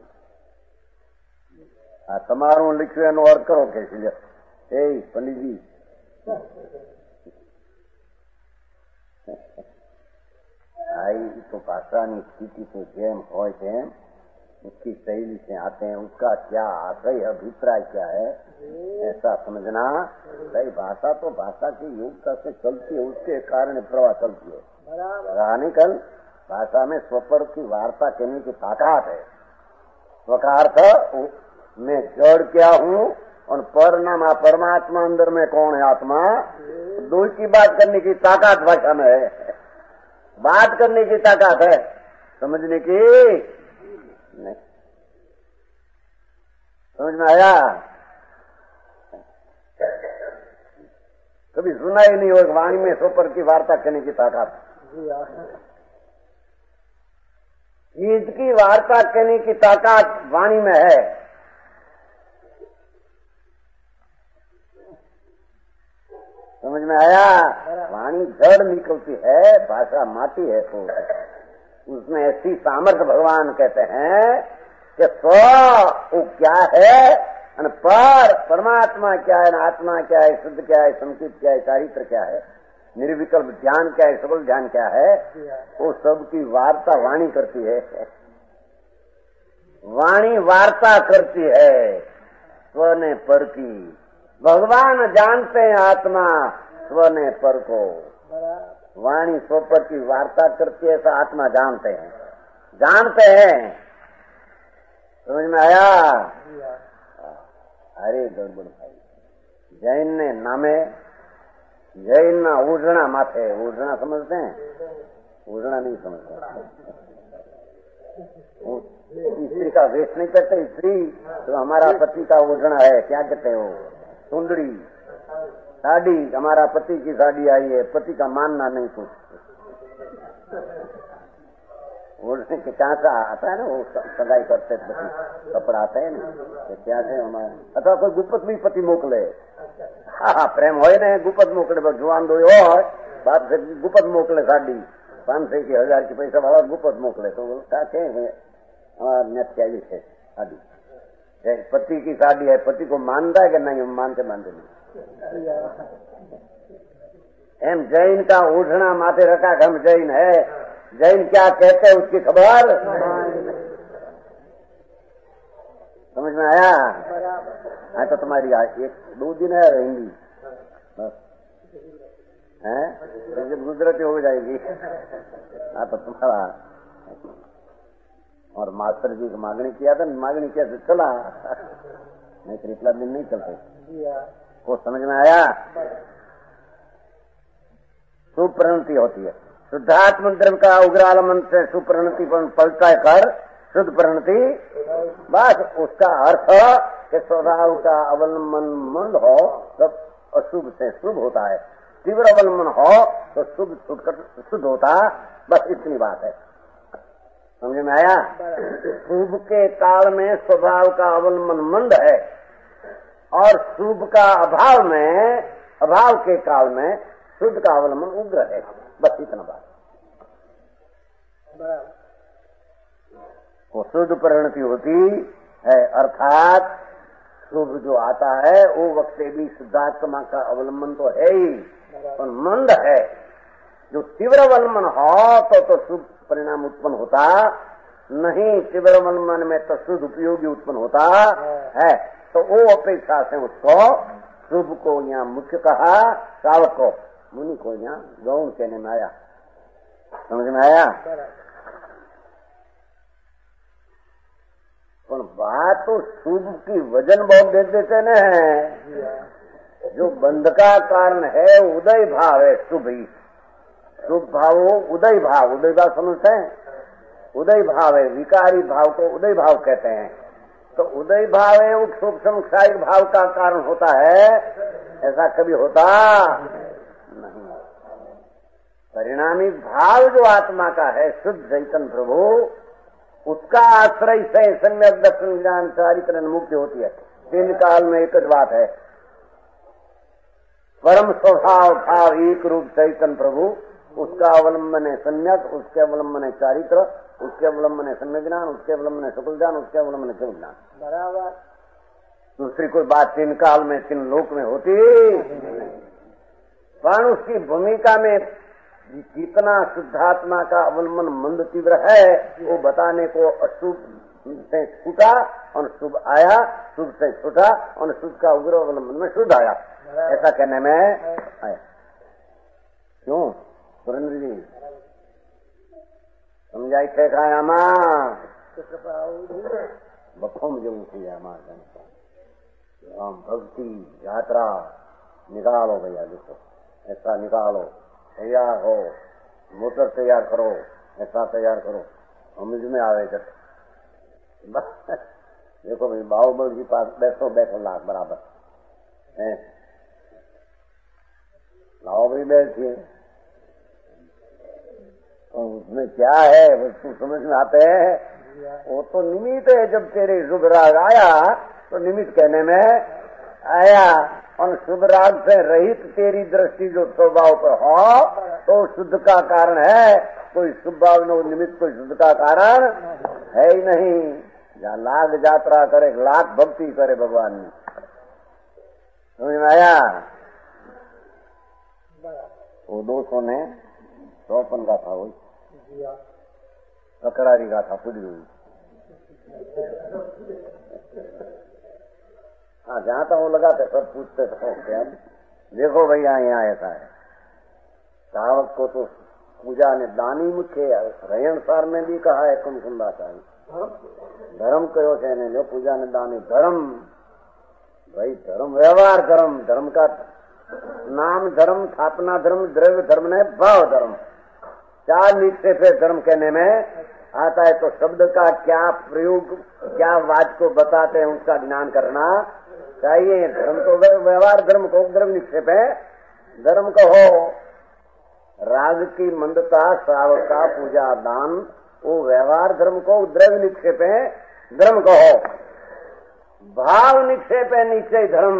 हाँ, તમારું लिखियो એનો અર્થ કરો કે છે એ પંડિતજી आई तो भाषानी स्थिति से जेम हो तेम उसकी शैली से आते हैं, उसका क्या आशय अभिप्राय क्या है ऐसा समझना। सही भाषा तो भाषा की योग्यता से चलती है, उसके कारण प्रवाह चलती है। रानी कल भाषा में स्वपर की वार्ता कहने की ताकत है। स्वकार्थ मैं जड़ क्या हूँ और परनाम परमात्मा अंदर में कौन है आत्मा, दो की बात करने की ताकत भाषा में है। बात करने की ताकत है, समझने की नहीं। समझ में आया? कभी सुना ही नहीं हो वाणी में सोपर की वार्ता करने की ताकत। इसकी वार्ता करने की ताकत वाणी में है। समझ में आया? वाणी जड़ निकलती है, भाषा माटी है, तो उसमें ऐसी सामर्थ्य भगवान कहते हैं कि स्व वो क्या है और पर परमात्मा क्या है, आत्मा क्या है, शुद्ध क्या है, संकित क्या है, चारित्र क्या है, निर्विकल्प ध्यान क्या है, सबल ध्यान क्या है, वो सबकी वार्ता वाणी करती है। वाणी वार्ता करती है स्व ने पर की। भगवान जानते हैं आत्मा स्व ने पर को। वाणी स्व पर की वार्ता करती है ऐसा आत्मा जानते हैं, जानते हैं। समझ में आया? अरे गड़बड़ भाई, जैन ने नामे जैन ना ओढ़ना माथे, ओढ़ना समझते हैं? ओढ़ना नहीं समझते। स्त्री का वेश नहीं करते, स्त्री तो हमारा पति का ओढ़ना है, क्या कहते हो? सुंदरी साड़ी, हमारा पति की साड़ी आई है, पति का मानना नहीं कुछ। ओढ़ने के कहाँ से आता है ना, वो सगाई करते पति कपड़ा आता है ना, तो क्या है हमारे अथवा कोई गुप्त भी पति मोकले। हाँ प्रेम हो ने गुप्त मोकले, जुआन दो हो बात से गुप्त मोकले साड़ी पांच सौ की हजार की पैसा वाला गुप्त मोकले, तो क्या है हमारा नेट क्या है शादी पति की शादी है, पति को मानता है कि नहीं? हम मानते मानते नहीं। एम जैन का ओढ़ना माथे रखा कि हम जैन है, जैन क्या कहते हैं उसकी खबर समझ में आया? हाँ तो तुम्हारी एक दो दिन है रहेंगी बस, है जब गुजरती हो जाएगी। हाँ तो तुम्हारा और मास्टर जी को मांगनी किया था, मांगनी किया तो चला, नहीं तो इतना दिन नहीं चलते। को समझ में आया? सुप्रणति होती है शुद्धात्म द्रव्य का उग्रालमन से सुप्रणति पलटा कर शुद्ध प्रणति, बस उसका अर्थ कि स्वभाव का अवलंबन मंद हो तब अशुभ से शुभ होता है, तीव्र अवलंबन हो तो शुभ छूटकर शुद्ध होता, बस इतनी बात है। समझ में आया? शुभ के काल में स्वभाव का अवलंबन मंद है और शुभ का अभाव में, अभाव के काल में शुद्ध का अवलंबन उग्र है, बस इतना बात। वो शुद्ध परिणति होती है, अर्थात शुभ जो आता है वो वक्त भी शुद्धात्मा का अवलंबन तो है ही, पर मंद है। जो तीव्र अवलंबन हो तो तो शुभ परिणाम उत्पन्न होता नहीं, तीव्र अवलंबन में तो शुद्ध उपयोगी उत्पन्न होता है, तो वो अपेक्षा से उसको शुभ को यहाँ मुख्य कहा, सावक को, मुनि को यहाँ गौण कहने में आया। समझ में आया? पर बात तो शुभ की वजन बहुत दे देते न है। जो बंध का कारण है उदय भाव है, शुभ ही शुभ भाव हो, उदय भाव, उदय भाव समझते हैं? उदय भाव है, विकारी भाव को उदय भाव कहते हैं। तो उदय भाव है वो सूक्ष्म क्षायिक भाव का कारण होता है, ऐसा कभी होता नहीं। परिणामी भाव जो आत्मा का है शुद्ध चैतन्य प्रभु, उसका आश्रय से सम्यक दर्शन ज्ञान चारित्र मुक्ति होती है। तीन काल में एक बात है, परम स्वभाव भाव एक रूप चैतन्य प्रभु, उसका अवलंबन है सम्यक, उसके अवलंबन है चारित्र, उसके अवलंबन है सम्यक ज्ञान, उसके अवलंबन है सकल ज्ञान, उसके अवलंबन है केवल ज्ञान। बराबर दूसरी कोई बात तीन काल में तीन लोक में होती, पर उसकी भूमिका में जितना शुद्धात्मा का अवलंबन मंद तीव्र है वो बताने को अशुभ से छूटा और शुभ आया, शुभ से छूटा और शुभ का उग्र अवलंबन में शुद्ध आया, ऐसा कहने में आया। क्यों सुरेंद्र जी समझाई थे खाया माँ बखोम जो थी माँ हम भक्ति यात्रा निकालो भैया, देखो ऐसा निकालो, तैयार हो, मोटर तैयार करो, ऐसा तैयार करो, समझ में आवे कर बस। देखो भाई बाहुबल के पास बैठो बैठो लाख बराबर है, लाओ भाई बैठिए, तो उसमें क्या है वो तू समझ में आते हैं? वो तो निमित्त है, जब तेरे शुभ राग आया तो निमित्त कहने में आया, और शुभ राग से रहित तेरी दृष्टि जो स्वभाव पर हो तो शुद्ध का कारण है, कोई शुभ भाव में निमित्त कोई शुद्ध का कारण है ही नहीं। जहाँ लाख यात्रा करे, लाख भक्ति करे भगवान ने, समझ में आया? वो दो सौ ने सौपन का था, वो ककरारी का था, पूरी हुई। हाँ जहाँ तक वो लगा थे सब पूछते थे, देखो भैया यहाँ ऐसा है, सावक को तो पूजा ने दानी मुख्य रहन सार में भी कहा है, कुम कुंदाचारी धर्म कहो से जो पूजा ने दानी धर्म, भाई धर्म व्यवहार धर्म, धर्म का नाम धर्म, स्थापना धर्म, द्रव्य धर्म ने भाव धर्म, चार निक्षेप है धर्म कहने में आता है। तो शब्द का क्या प्रयोग, क्या वाच को बताते हैं उसका ज्ञान करना चाहिए। धर्म तो व्यवहार धर्म को द्रव्य निक्षेप है, धर्म कहो राग की मंदता, श्रावक का पूजा दान, वो व्यवहार धर्म को द्रव्य निक्षेप है, धर्म कहो भाव निक्षेप है निश्चय धर्म।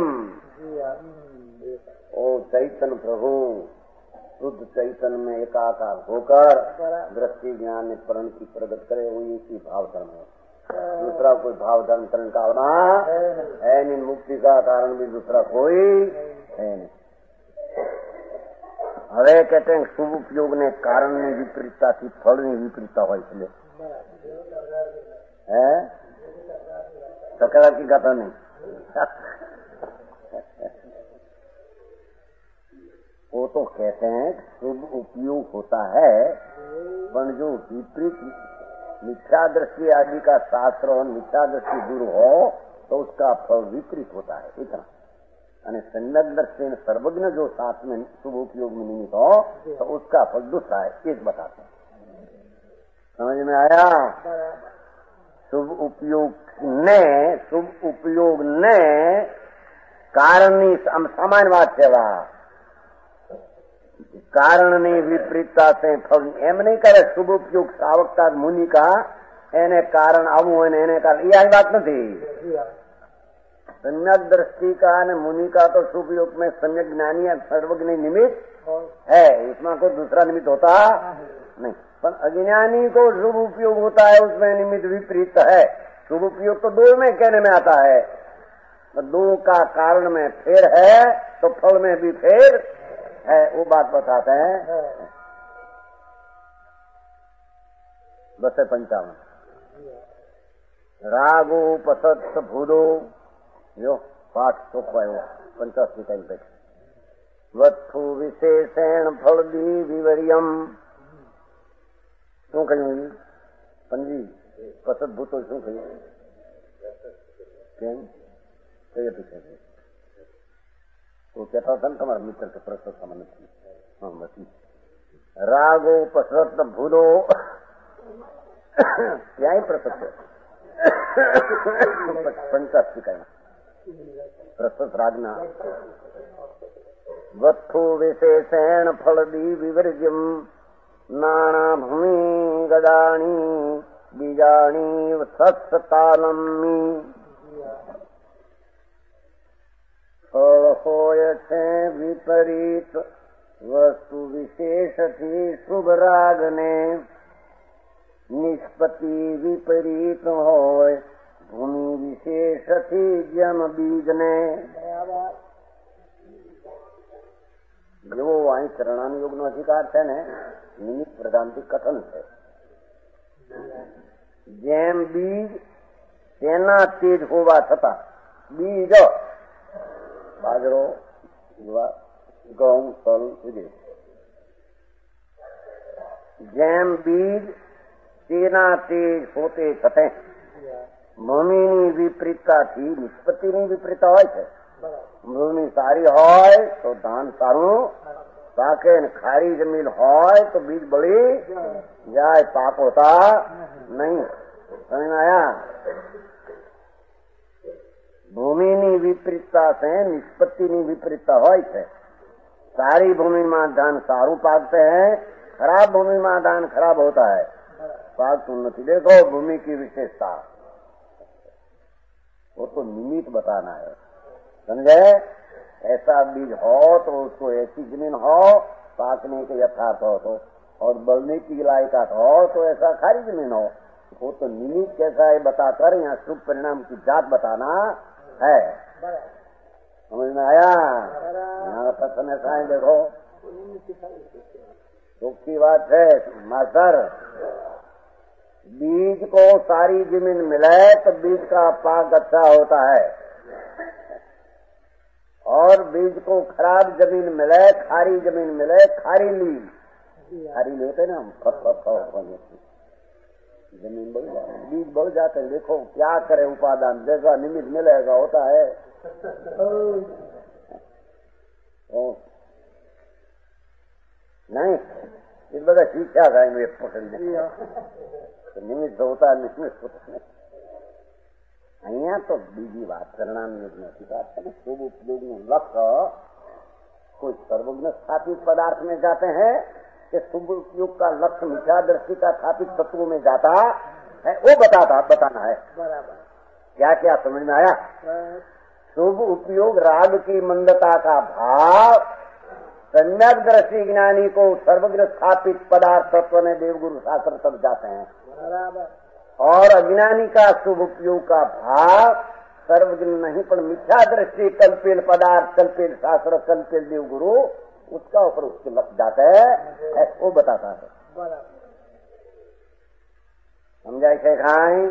ओ चैतन्य प्रभु शुद्ध चैतन्य में एकाकार होकर दृष्टि ज्ञान प्रण की प्रगट करे, वो इसी भाव धर्म है। दूसरा कोई भाव धर्म करण कालना है नहीं, मुक्ति का कारण भी दूसरा कोई है नहीं। હવે कहते हैं शुभ उपयोग ने कारण ની વિપરીતતા થી ફળ ની વિપરીતતા હોય છે है सकारात्मक गाता नहीं वो तो कहते हैं शुभ उपयोग होता है, पर जो विपरीत मिथ्या दृष्टि आदि का शास्त्र और मिथ्या दृष्टि दूर हो तो उसका फल विपरीत होता है इतना। અને सम्यक दृष्टि सर्वज्ञ जो साथ में शुभ उपयोग में निमित्त हो तो उसका फल दूसरा है, एक बताते हैं। समझ में आया? शुभ उपयोग ने शुभ उपयोग ने કારણની સામાન્ય વાત છે વા કારણની વિપરીતતા से ફળ એમ નહીં કરે। શુભ उपयोग સાવકતા મુનિ का એને કારણ આવું હોય ને એને કારણ એ વાત નથી। सम्यक दृष्टि का न मुनि का तो शुभ उपयोग में सम्यक ज्ञानी सर्वज्ञ निमित्त है, इसमें कोई दूसरा निमित्त होता नहीं। पर अज्ञानी को शुभ उपयोग होता है, उसमें निमित्त विपरीत है। शुभ उपयोग तो दो में कहने में आता है, दो का कारण में फेर है तो फल में भी फेर है, वो बात बताते हैं। बस पंचावन रागो पसत भूदो जो पाठ चोखो है पंचासी टाइम पे वत्थु विशेषण फल दी विवर्यम शू कहू पंजी पसत भूतो शू कहू केम कई पीछे वो कहता था तुम्हारा मित्र के प्रसत समझ थी हाँ बती रागो पसत भूदो क्या ही प्रसत है पंचासी का प्रसत रागना वत्थु विशेषण फलदी विवर्ज्यम नाना भूमि गदानी बीजाणी सत्सतालमी फल होय छे विपरीत वस्तु विशेष थी शुभ राग ने निष्पत्ति विपरीत होय भूमि विशेष थी जम बीज ने जो અહીં ચરણાની યોગનો અધિકાર છે ને નિમિત્ત પ્રધાનથી કથન છે। જેમ બીજ તેના તેજ હોવા છતાં બીજ બાજરો ઘઉં તલ વગેરે જેમ બીજ તેના તેજ પોતે છતે ભૂમિની વિપરીતતાથી નિષ્પત્તિની વિપરીતતા હોય છે। ભૂમિ સારી હોય તો ધાન સારું પાકે ને ખારી જમીન હોય તો બીજ બળી જાય, પાક હોતા નહીં। સમજ में आया? ભૂમિની વિપરીતતા से નિષ્પત્તિની વિપરીતતા હોય છે। સારી ભૂમિમાં धान સારું પાકते हैं, खराब भूमि में धान खराब होता है, पाकતું નથી। देखो भूमि की विशेषता वो तो निमित्त बताना है, समझे? ऐसा बीज हो तो उसको ऐसी जमीन हो पाकने के यथार्थ हो तो, और बढ़ने की लायकात हो तो ऐसा खारी जमीन हो। वो तो निमित्त कैसा है बताकर यहाँ शुभ परिणाम की जात बताना है। समझ में आया? यहाँ कथन ऐसा है, देखो दुख की बात है मास्टर। बीज को सारी जमीन मिले तो बीज का पाक अच्छा होता है, और बीज को खराब जमीन मिले, खारी जमीन मिले, खारी ली खारी लेते ना हम फट फट जमीन बढ़ जाए, बीज बढ़ जाते हैं। देखो क्या करे उपादान, जैसा निमित्त मिलेगा होता है। ओ, नहीं इस બધા શીખ્યા થાય પકડી નિમિત્ત હોતા નિમિત્ત હોતા નહીં। અહીંયા તો બીજી વાત કરણાની નથી વાત है। शुभ उपयोग में लक्ष्य कोई सर्वज्ञ स्थापित पदार्थ में जाते हैं कि शुभ उपयोग का लक्ष्य मिथ्या दृष्टि का स्थापित तत्वों में जाता है, वो बताता बताना है। बराबर क्या क्या समझ में आया? शुभ उपयोग राग की मंदता का भाव सम्यक दृष्टि ज्ञानी को सर्वज्ञ स्थापित पदार्थ तत्व में देवगुरु शास्त्र तक जाते हैं। बराबर और अज्ञानी का शुभ उपयोग का भाव सर्वज्ञ नहीं पर मिथ्या दृष्टि कल्पेल पदार्थ कल्पेल शास्त्र कल्पेल देव गुरु उसका ऊपर उसके लग जाता है, वो बताता है। समझाए शेखाई?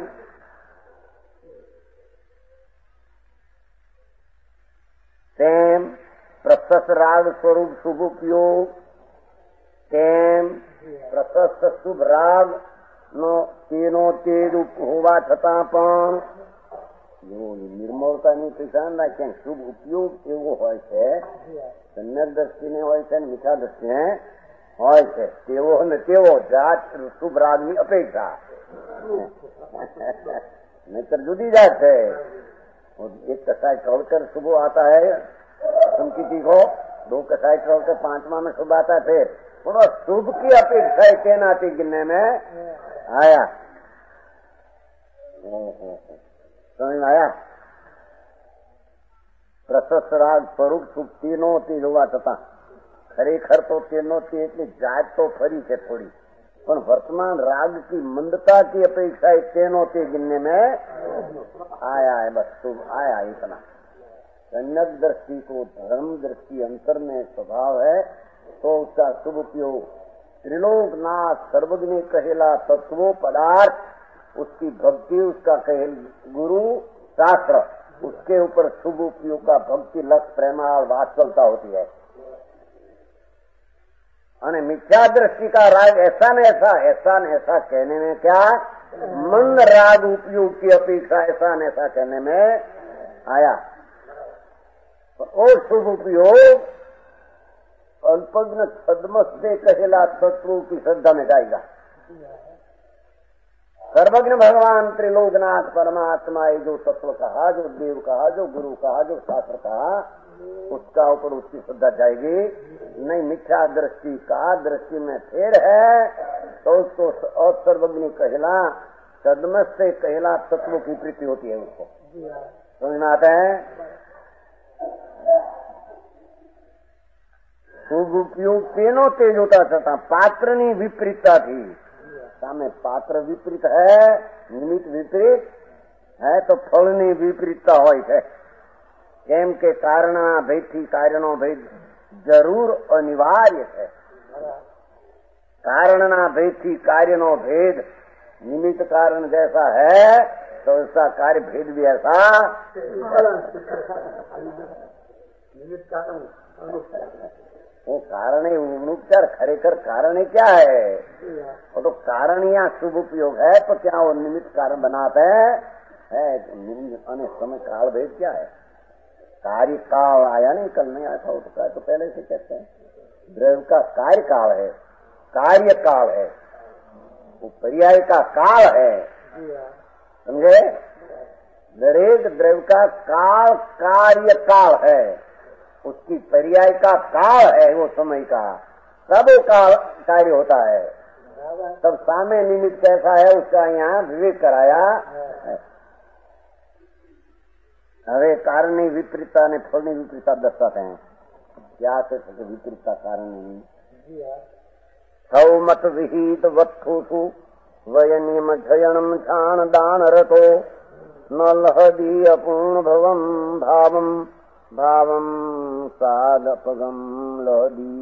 तेम प्रशस्त राग स्वरूप शुभ उपयोग, तेम प्रशस्त શુભ રાગ નો તેનો તેજ હોવા છતાં પણ જો નિર્મળતાની પૈસા રાખે શુભ ઉપયોગ એવો હોય છે, સમ્યક દ્રષ્ટિને હોય છે, મીઠા દ્રષ્ટિને હોય છે, તેવો ને તેવો જાત શુભ રાગની અપેક્ષા નહીતર જુદી જાત છે। एक कसाई ट्रोलकर शुभ आता है संकिति को, दो कसाई ट्रोलकर पांचवा में शुभ आता है, फिर थोड़ा शुभ की अपेक्षा के नाते गिनने में आया। समझ में आया? प्रशस्त राग स्वरूप शुभ तीनों तेज हुआ छता खरेखर तो तीनों तेज એટલી જાત તો ફરી છે થોડી, पर वर्तमान राग की मंदता की अपेक्षा तेनों ते गिनने में आया है, बस शुभ आया इतना। सम्यक दृष्टि को धर्म दृष्टि अंतर में स्वभाव है तो उसका शुभ उपयोग त्रिलोकनाथ सर्वज्ञ कहेला तत्वों पदार्थ उसकी भक्ति उसका कहे गुरु शास्त्र उसके ऊपर शुभ उपयोग का भक्ति लक्ष्य प्रेमा और वात्सलता होती है। और मिथ्या दृष्टि का राग ऐसा न ऐसा ऐसा न ऐसा कहने में क्या मंद राग उपयोग की अपेक्षा ऐसा न ऐसा कहने में आया। और शुभ उपयोग अल्पज्ञ छद्मस से कहेला तत्वों की श्रद्धा में जाएगा। सर्वज्ञ भगवान त्रिलोकनाथ परमात्मा जो तत्व कहा, जो देव कहा, जो गुरु कहा, जो शास्त्र कहा, उसका ऊपर उसकी श्रद्धा जाएगी नहीं। मिथ्या दृष्टि का दृष्टि में फेर है तो उसको सर्वज्ञ कहला सदमस से कहला तत्व की प्रीति होती है, उसको समझ में आता है। शुभ उपयोग तीनों तेज होता छता पात्रनी विपरीतता थी, सामे पात्र विपरीत है, निमित्त विपरीत है तो फलनी विपरीतता હોય છે। કેમ કે કારણના ભેદથી કાર્યનો ભેદ જરૂર અનિવાર્ય છે। કારણના ભેદથી કાર્યનો ભેદ નિમિત્ત કારણ जैसा है तो उसका कार्य भेद भी ऐसा। निमित्त कारण वो कारण उपचार खरेखर कारण क्या है? वो तो कारण या शुभ उपयोग है तो क्या वो निमित्त कारण बनाते है? समय काल भेद क्या है? कार्य काल आया नहीं, कल नहीं आया था, वो तो, तो पहले से कहते हैं द्रव्य का कार्य काल है, कार्य काल है, वो पर्याय का काल है, समझे? दरेक द्रव्य का काल कार्य काल है, उसकी पर्याय का काल है, वो समय का तब वो काल कार्य होता है। तब सामे निमित्त कैसा है उसका यहाँ विवेक कराया है। હવે કારણની વિપરીતતા અને ફળની વિપરીતતા દર્શાते हैं। क्या છે વિપરીતતા કારણની? સૌ મત વિહિત વત્થુષુ વયનિયમ જયણમ છાણ દાન રતો ન લહદી અપૂર્ણ ભવમ ભાવમ ભાવમ સાદપગમ લહદી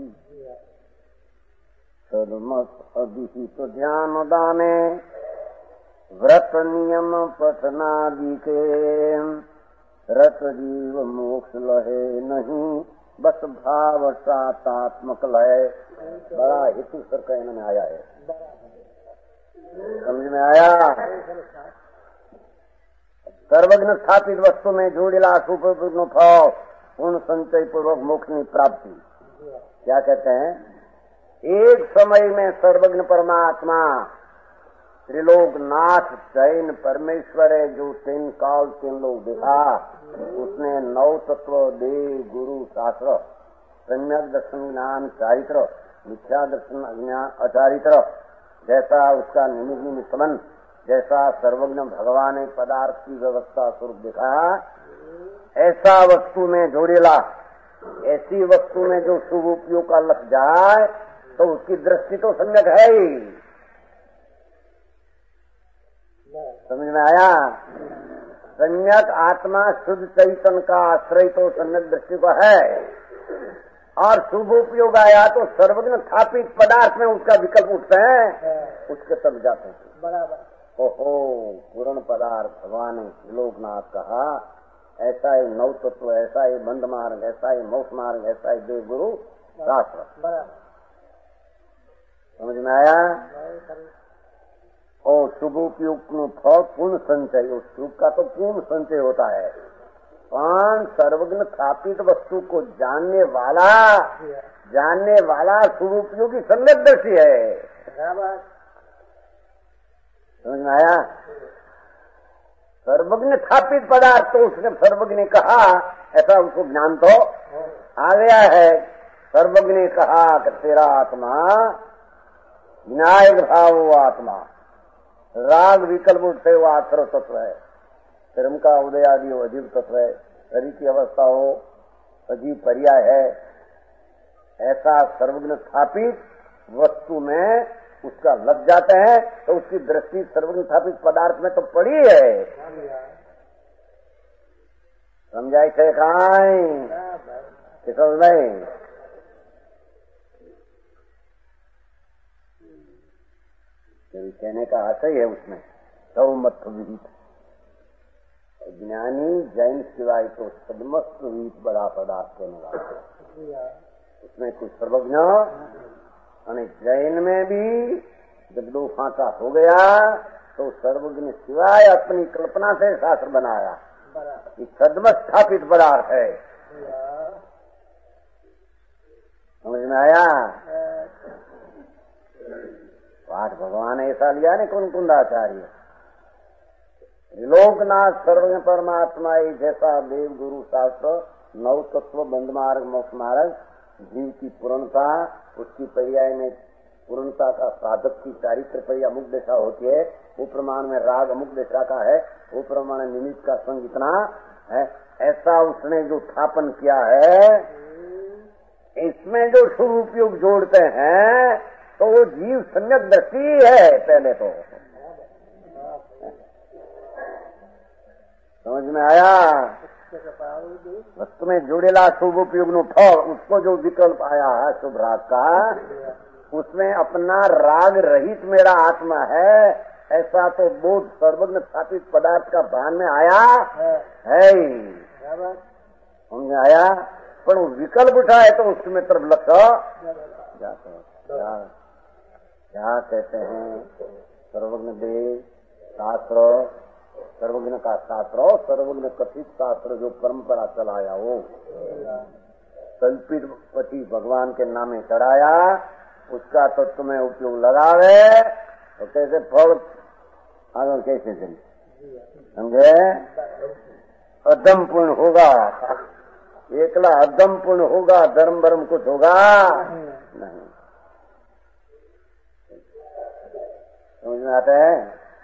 સદમત અધિહિત ध्यान दाने व्रत नियम पठनादि के रत जीव मोक्ष लहे नहीं बस भाव सातात्मक लहे। बड़ा हेतु सर कहने में आया है, समझ में आया? सर्वज्ञ स्थापित वस्तु में जोड़ेला शुभ फल पूर्ण संचय पूर्वक मोक्ष की प्राप्ति। क्या कहते हैं? एक समय में सर्वज्ञ परमात्मा त्रिलोकनाथ जैन परमेश्वर है जो तीन काल तीन लोग देखा, उसने नौ तत्व देव गुरु शास्त्र सम्यक दर्शन ज्ञान चारित्र मिथ्या दर्शन अज्ञान अचारित्र जैसा उसका निमित्त निमित्त संबंध जैसा सर्वज्ञ भगवान ने पदार्थ की व्यवस्था स्वरूप देखा, ऐसा वस्तु में जोड़ेला। ऐसी वस्तु में जो शुभ उपयोग का लग जाए तो उसकी दृष्टि तो सम्यक है ही। समझ में आया? सम्यक आत्मा शुद्ध चैतन्य का आश्रय तो सम्यक दृष्टि को है, और शुभ उपयोग आया तो सर्वज्ञ स्थापित पदार्थ में उसका विकल्प उठते हैं, उसके तब जाते हैं। बराबर। ओहो, पूर्ण पदार्थ भगवान ने श्रीलोकनाथ कहा, ऐसा ही नव तत्व, ऐसा ही बंध मार्ग, ऐसा ही मोक्ष मार्ग, ऐसा ही देव गुरु शास्त्र। समझ में आया? और शुभ उपयोग फल पूर्ण संचय, उस शुभ का तो पूर्ण संचय होता है, पान सर्वज्ञ स्थापित वस्तु को जानने वाला जानने वाला शुभ उपयोगी सम्यक दर्शी है। समझ में आया? सर्वज्ञ स्थापित पदार्थ तो उसने सर्वज्ञ ने कहा, ऐसा उसको ज्ञान तो आ गया है। सर्वज्ञ ने कहा कि तेरा आत्मा विनायक भाव वो आत्मा, राग विकल्प उठते हुआ आश्रव तत्व है, कर्म का उदय आदि हो अजीब तत्व है, शरीर की अवस्था हो अजीब पर्याय है। ऐसा सर्वज्ञ स्थापित वस्तु में उसका लग जाते हैं तो उसकी दृष्टि सर्वज्ञ स्थापित पदार्थ में तो पड़ी है। समझाई थे खाई समझ नहीं? कहने का आशय है उसमें सौमत्व विहित, ज्ञानी जैन सिवाय तो सदमस्त विहित बड़ा पदार्थ कहने वाला, उसमें कुछ सर्वज्ञ। और जैन में भी जब दो फांका हो गया तो सर्वज्ञ सिवाय अपनी कल्पना से शास्त्र बनाया, ये सदमस्त स्थापित पदार्थ है। समझ में आया? पाठ भगवान ऐसा लिया ने कौन कुंदाचार्य, त्रिलोकनाथ सर्वज्ञ परमात्मा ही जैसा देव गुरु शास्त्र नव तत्व बंध मार्ग मोक्ष मार्ग जीव की पूर्णता, उसकी पर्याय में पूर्णता का साधक की चारित्र पर्याय अमुक दशा होती है, वो प्रमाण में राग अमुक दशा का है, वो प्रमाण निमित्त का संग इतना है। ऐसा उसने जो स्थापन किया है, इसमें जो शुभ उपयोग जोड़ते हैं तो वो जीव सम्यक दृष्टि है। पहले तो समझ में आया? वस्तु में जुड़ेला शुभ उपयोग नो फल, उसको जो विकल्प आया है शुभ राग का, उसमें अपना राग रहित मेरा आत्मा है, ऐसा तो बोध सर्वज्ञ स्थापित पदार्थ का भान में आया है ही। समझ में आया? पर वो विकल्प उठाए तो उसमें तरफ लक्ष्य जाते हैं। क्या कहते हैं? सर्वज्ञ देव शास्त्र, सर्वज्ञ का शास्त्र, सर्वज्ञ कथित शास्त्र जो परंपरा चलाया, वो कल्पित पति भगवान के नामे चढ़ाया, उसका तो तुम्हें उपयोग लगावे तो कैसे फल आगे कैसे चले? समझे? अदम पूर्ण होगा, एकला अदम पूर्ण होगा, धर्म भरम कुछ होगा नहीं। समझ में आता है?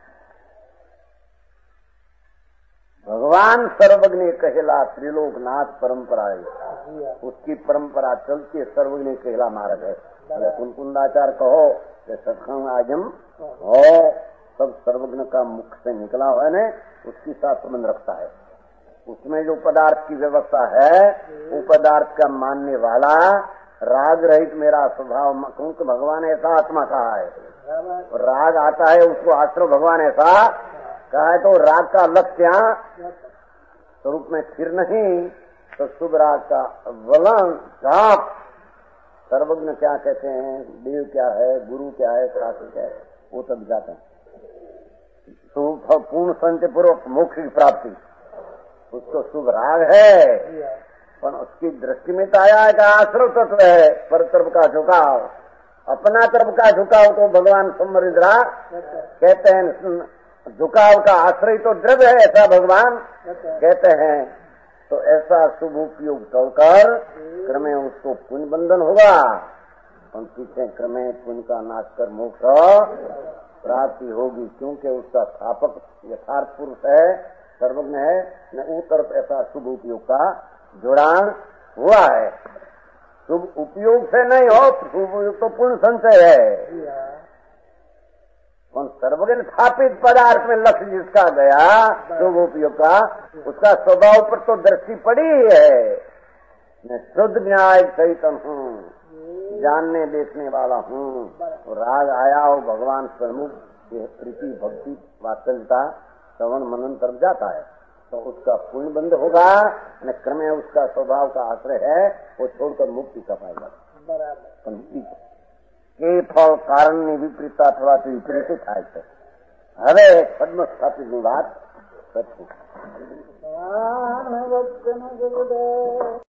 भगवान सर्वज्ञ कहला त्रिलोकनाथ परंपरा है, उसकी परंपरा चलती सर्वज्ञ कहला मार्ग है। कुंकुंदाचार कहो कि सत्संग आजम हो, सब सर्वज्ञ का मुख से निकला हुआ है, उसकी साथ संबंध रखता है। उसमें जो पदार्थ की व्यवस्था है, वो पदार्थ का मानने वाला राग रहित मेरा स्वभाव, क्योंकि भगवान ऐसा आत्मा कहा है, राग आता है उसको आश्रय भगवान ऐसा कहा है, तो राग का लक्ष्य स्वरूप में स्थिर नहीं, तो शुभ राग का वलन साप सर्वज्ञ क्या कहते हैं, देव क्या है, गुरु क्या है, शास्त्र क्या है, वो सब जाते हैं। शुभ पूर्ण संचय पूर्वक मोक्ष की प्राप्ति, उसको शुभ राग है, पर उसकी दृष्टि में तो आया है का आश्रव तत्व है, पर तरफ का झुकाव, अपना तरफ का झुकाव तो भगवान समरिद्रा कहते हैं, झुकाव का आश्रय तो द्रव्य है, ऐसा भगवान कहते हैं। तो ऐसा शुभ उपयोग कर क्रमे उसको पुण्य बंधन होगा, और पीछे क्रमे पुण्य का नाश कर मोक्ष प्राप्ति होगी, क्योंकि उसका स्थापक यथार्थ पुरुष है, सर्वज्ञ है, न वो तरफ ऐसा शुभ उपयोग का जुड़ान हुआ है। शुभ उपयोग से नहीं हो, शुभ उपयोग तो पुण्य संचय है। उन सर्वज्ञ स्थापित पदार्थ में लक्ष्य जिसका गया तो गोपियों का उसका स्वभाव पर तो दृष्टि पड़ी ही है। मैं शुद्ध न्याय चैतन हूँ, जानने देखने वाला हूँ। राग आया हो भगवान प्रमुख प्रीति भक्ति वात्सल्यता श्रवण मनन तरफ जाता है तो उसका पुण्य बंद होगा न क्रमे उसका स्वभाव का आश्रय है वो छोड़कर मुक्ति का पाएगा। के फल कारण विपरीत अथवा तो विपरीत થાય છે। હવે પદ્મ સ્થાપિતની વાત કરશું।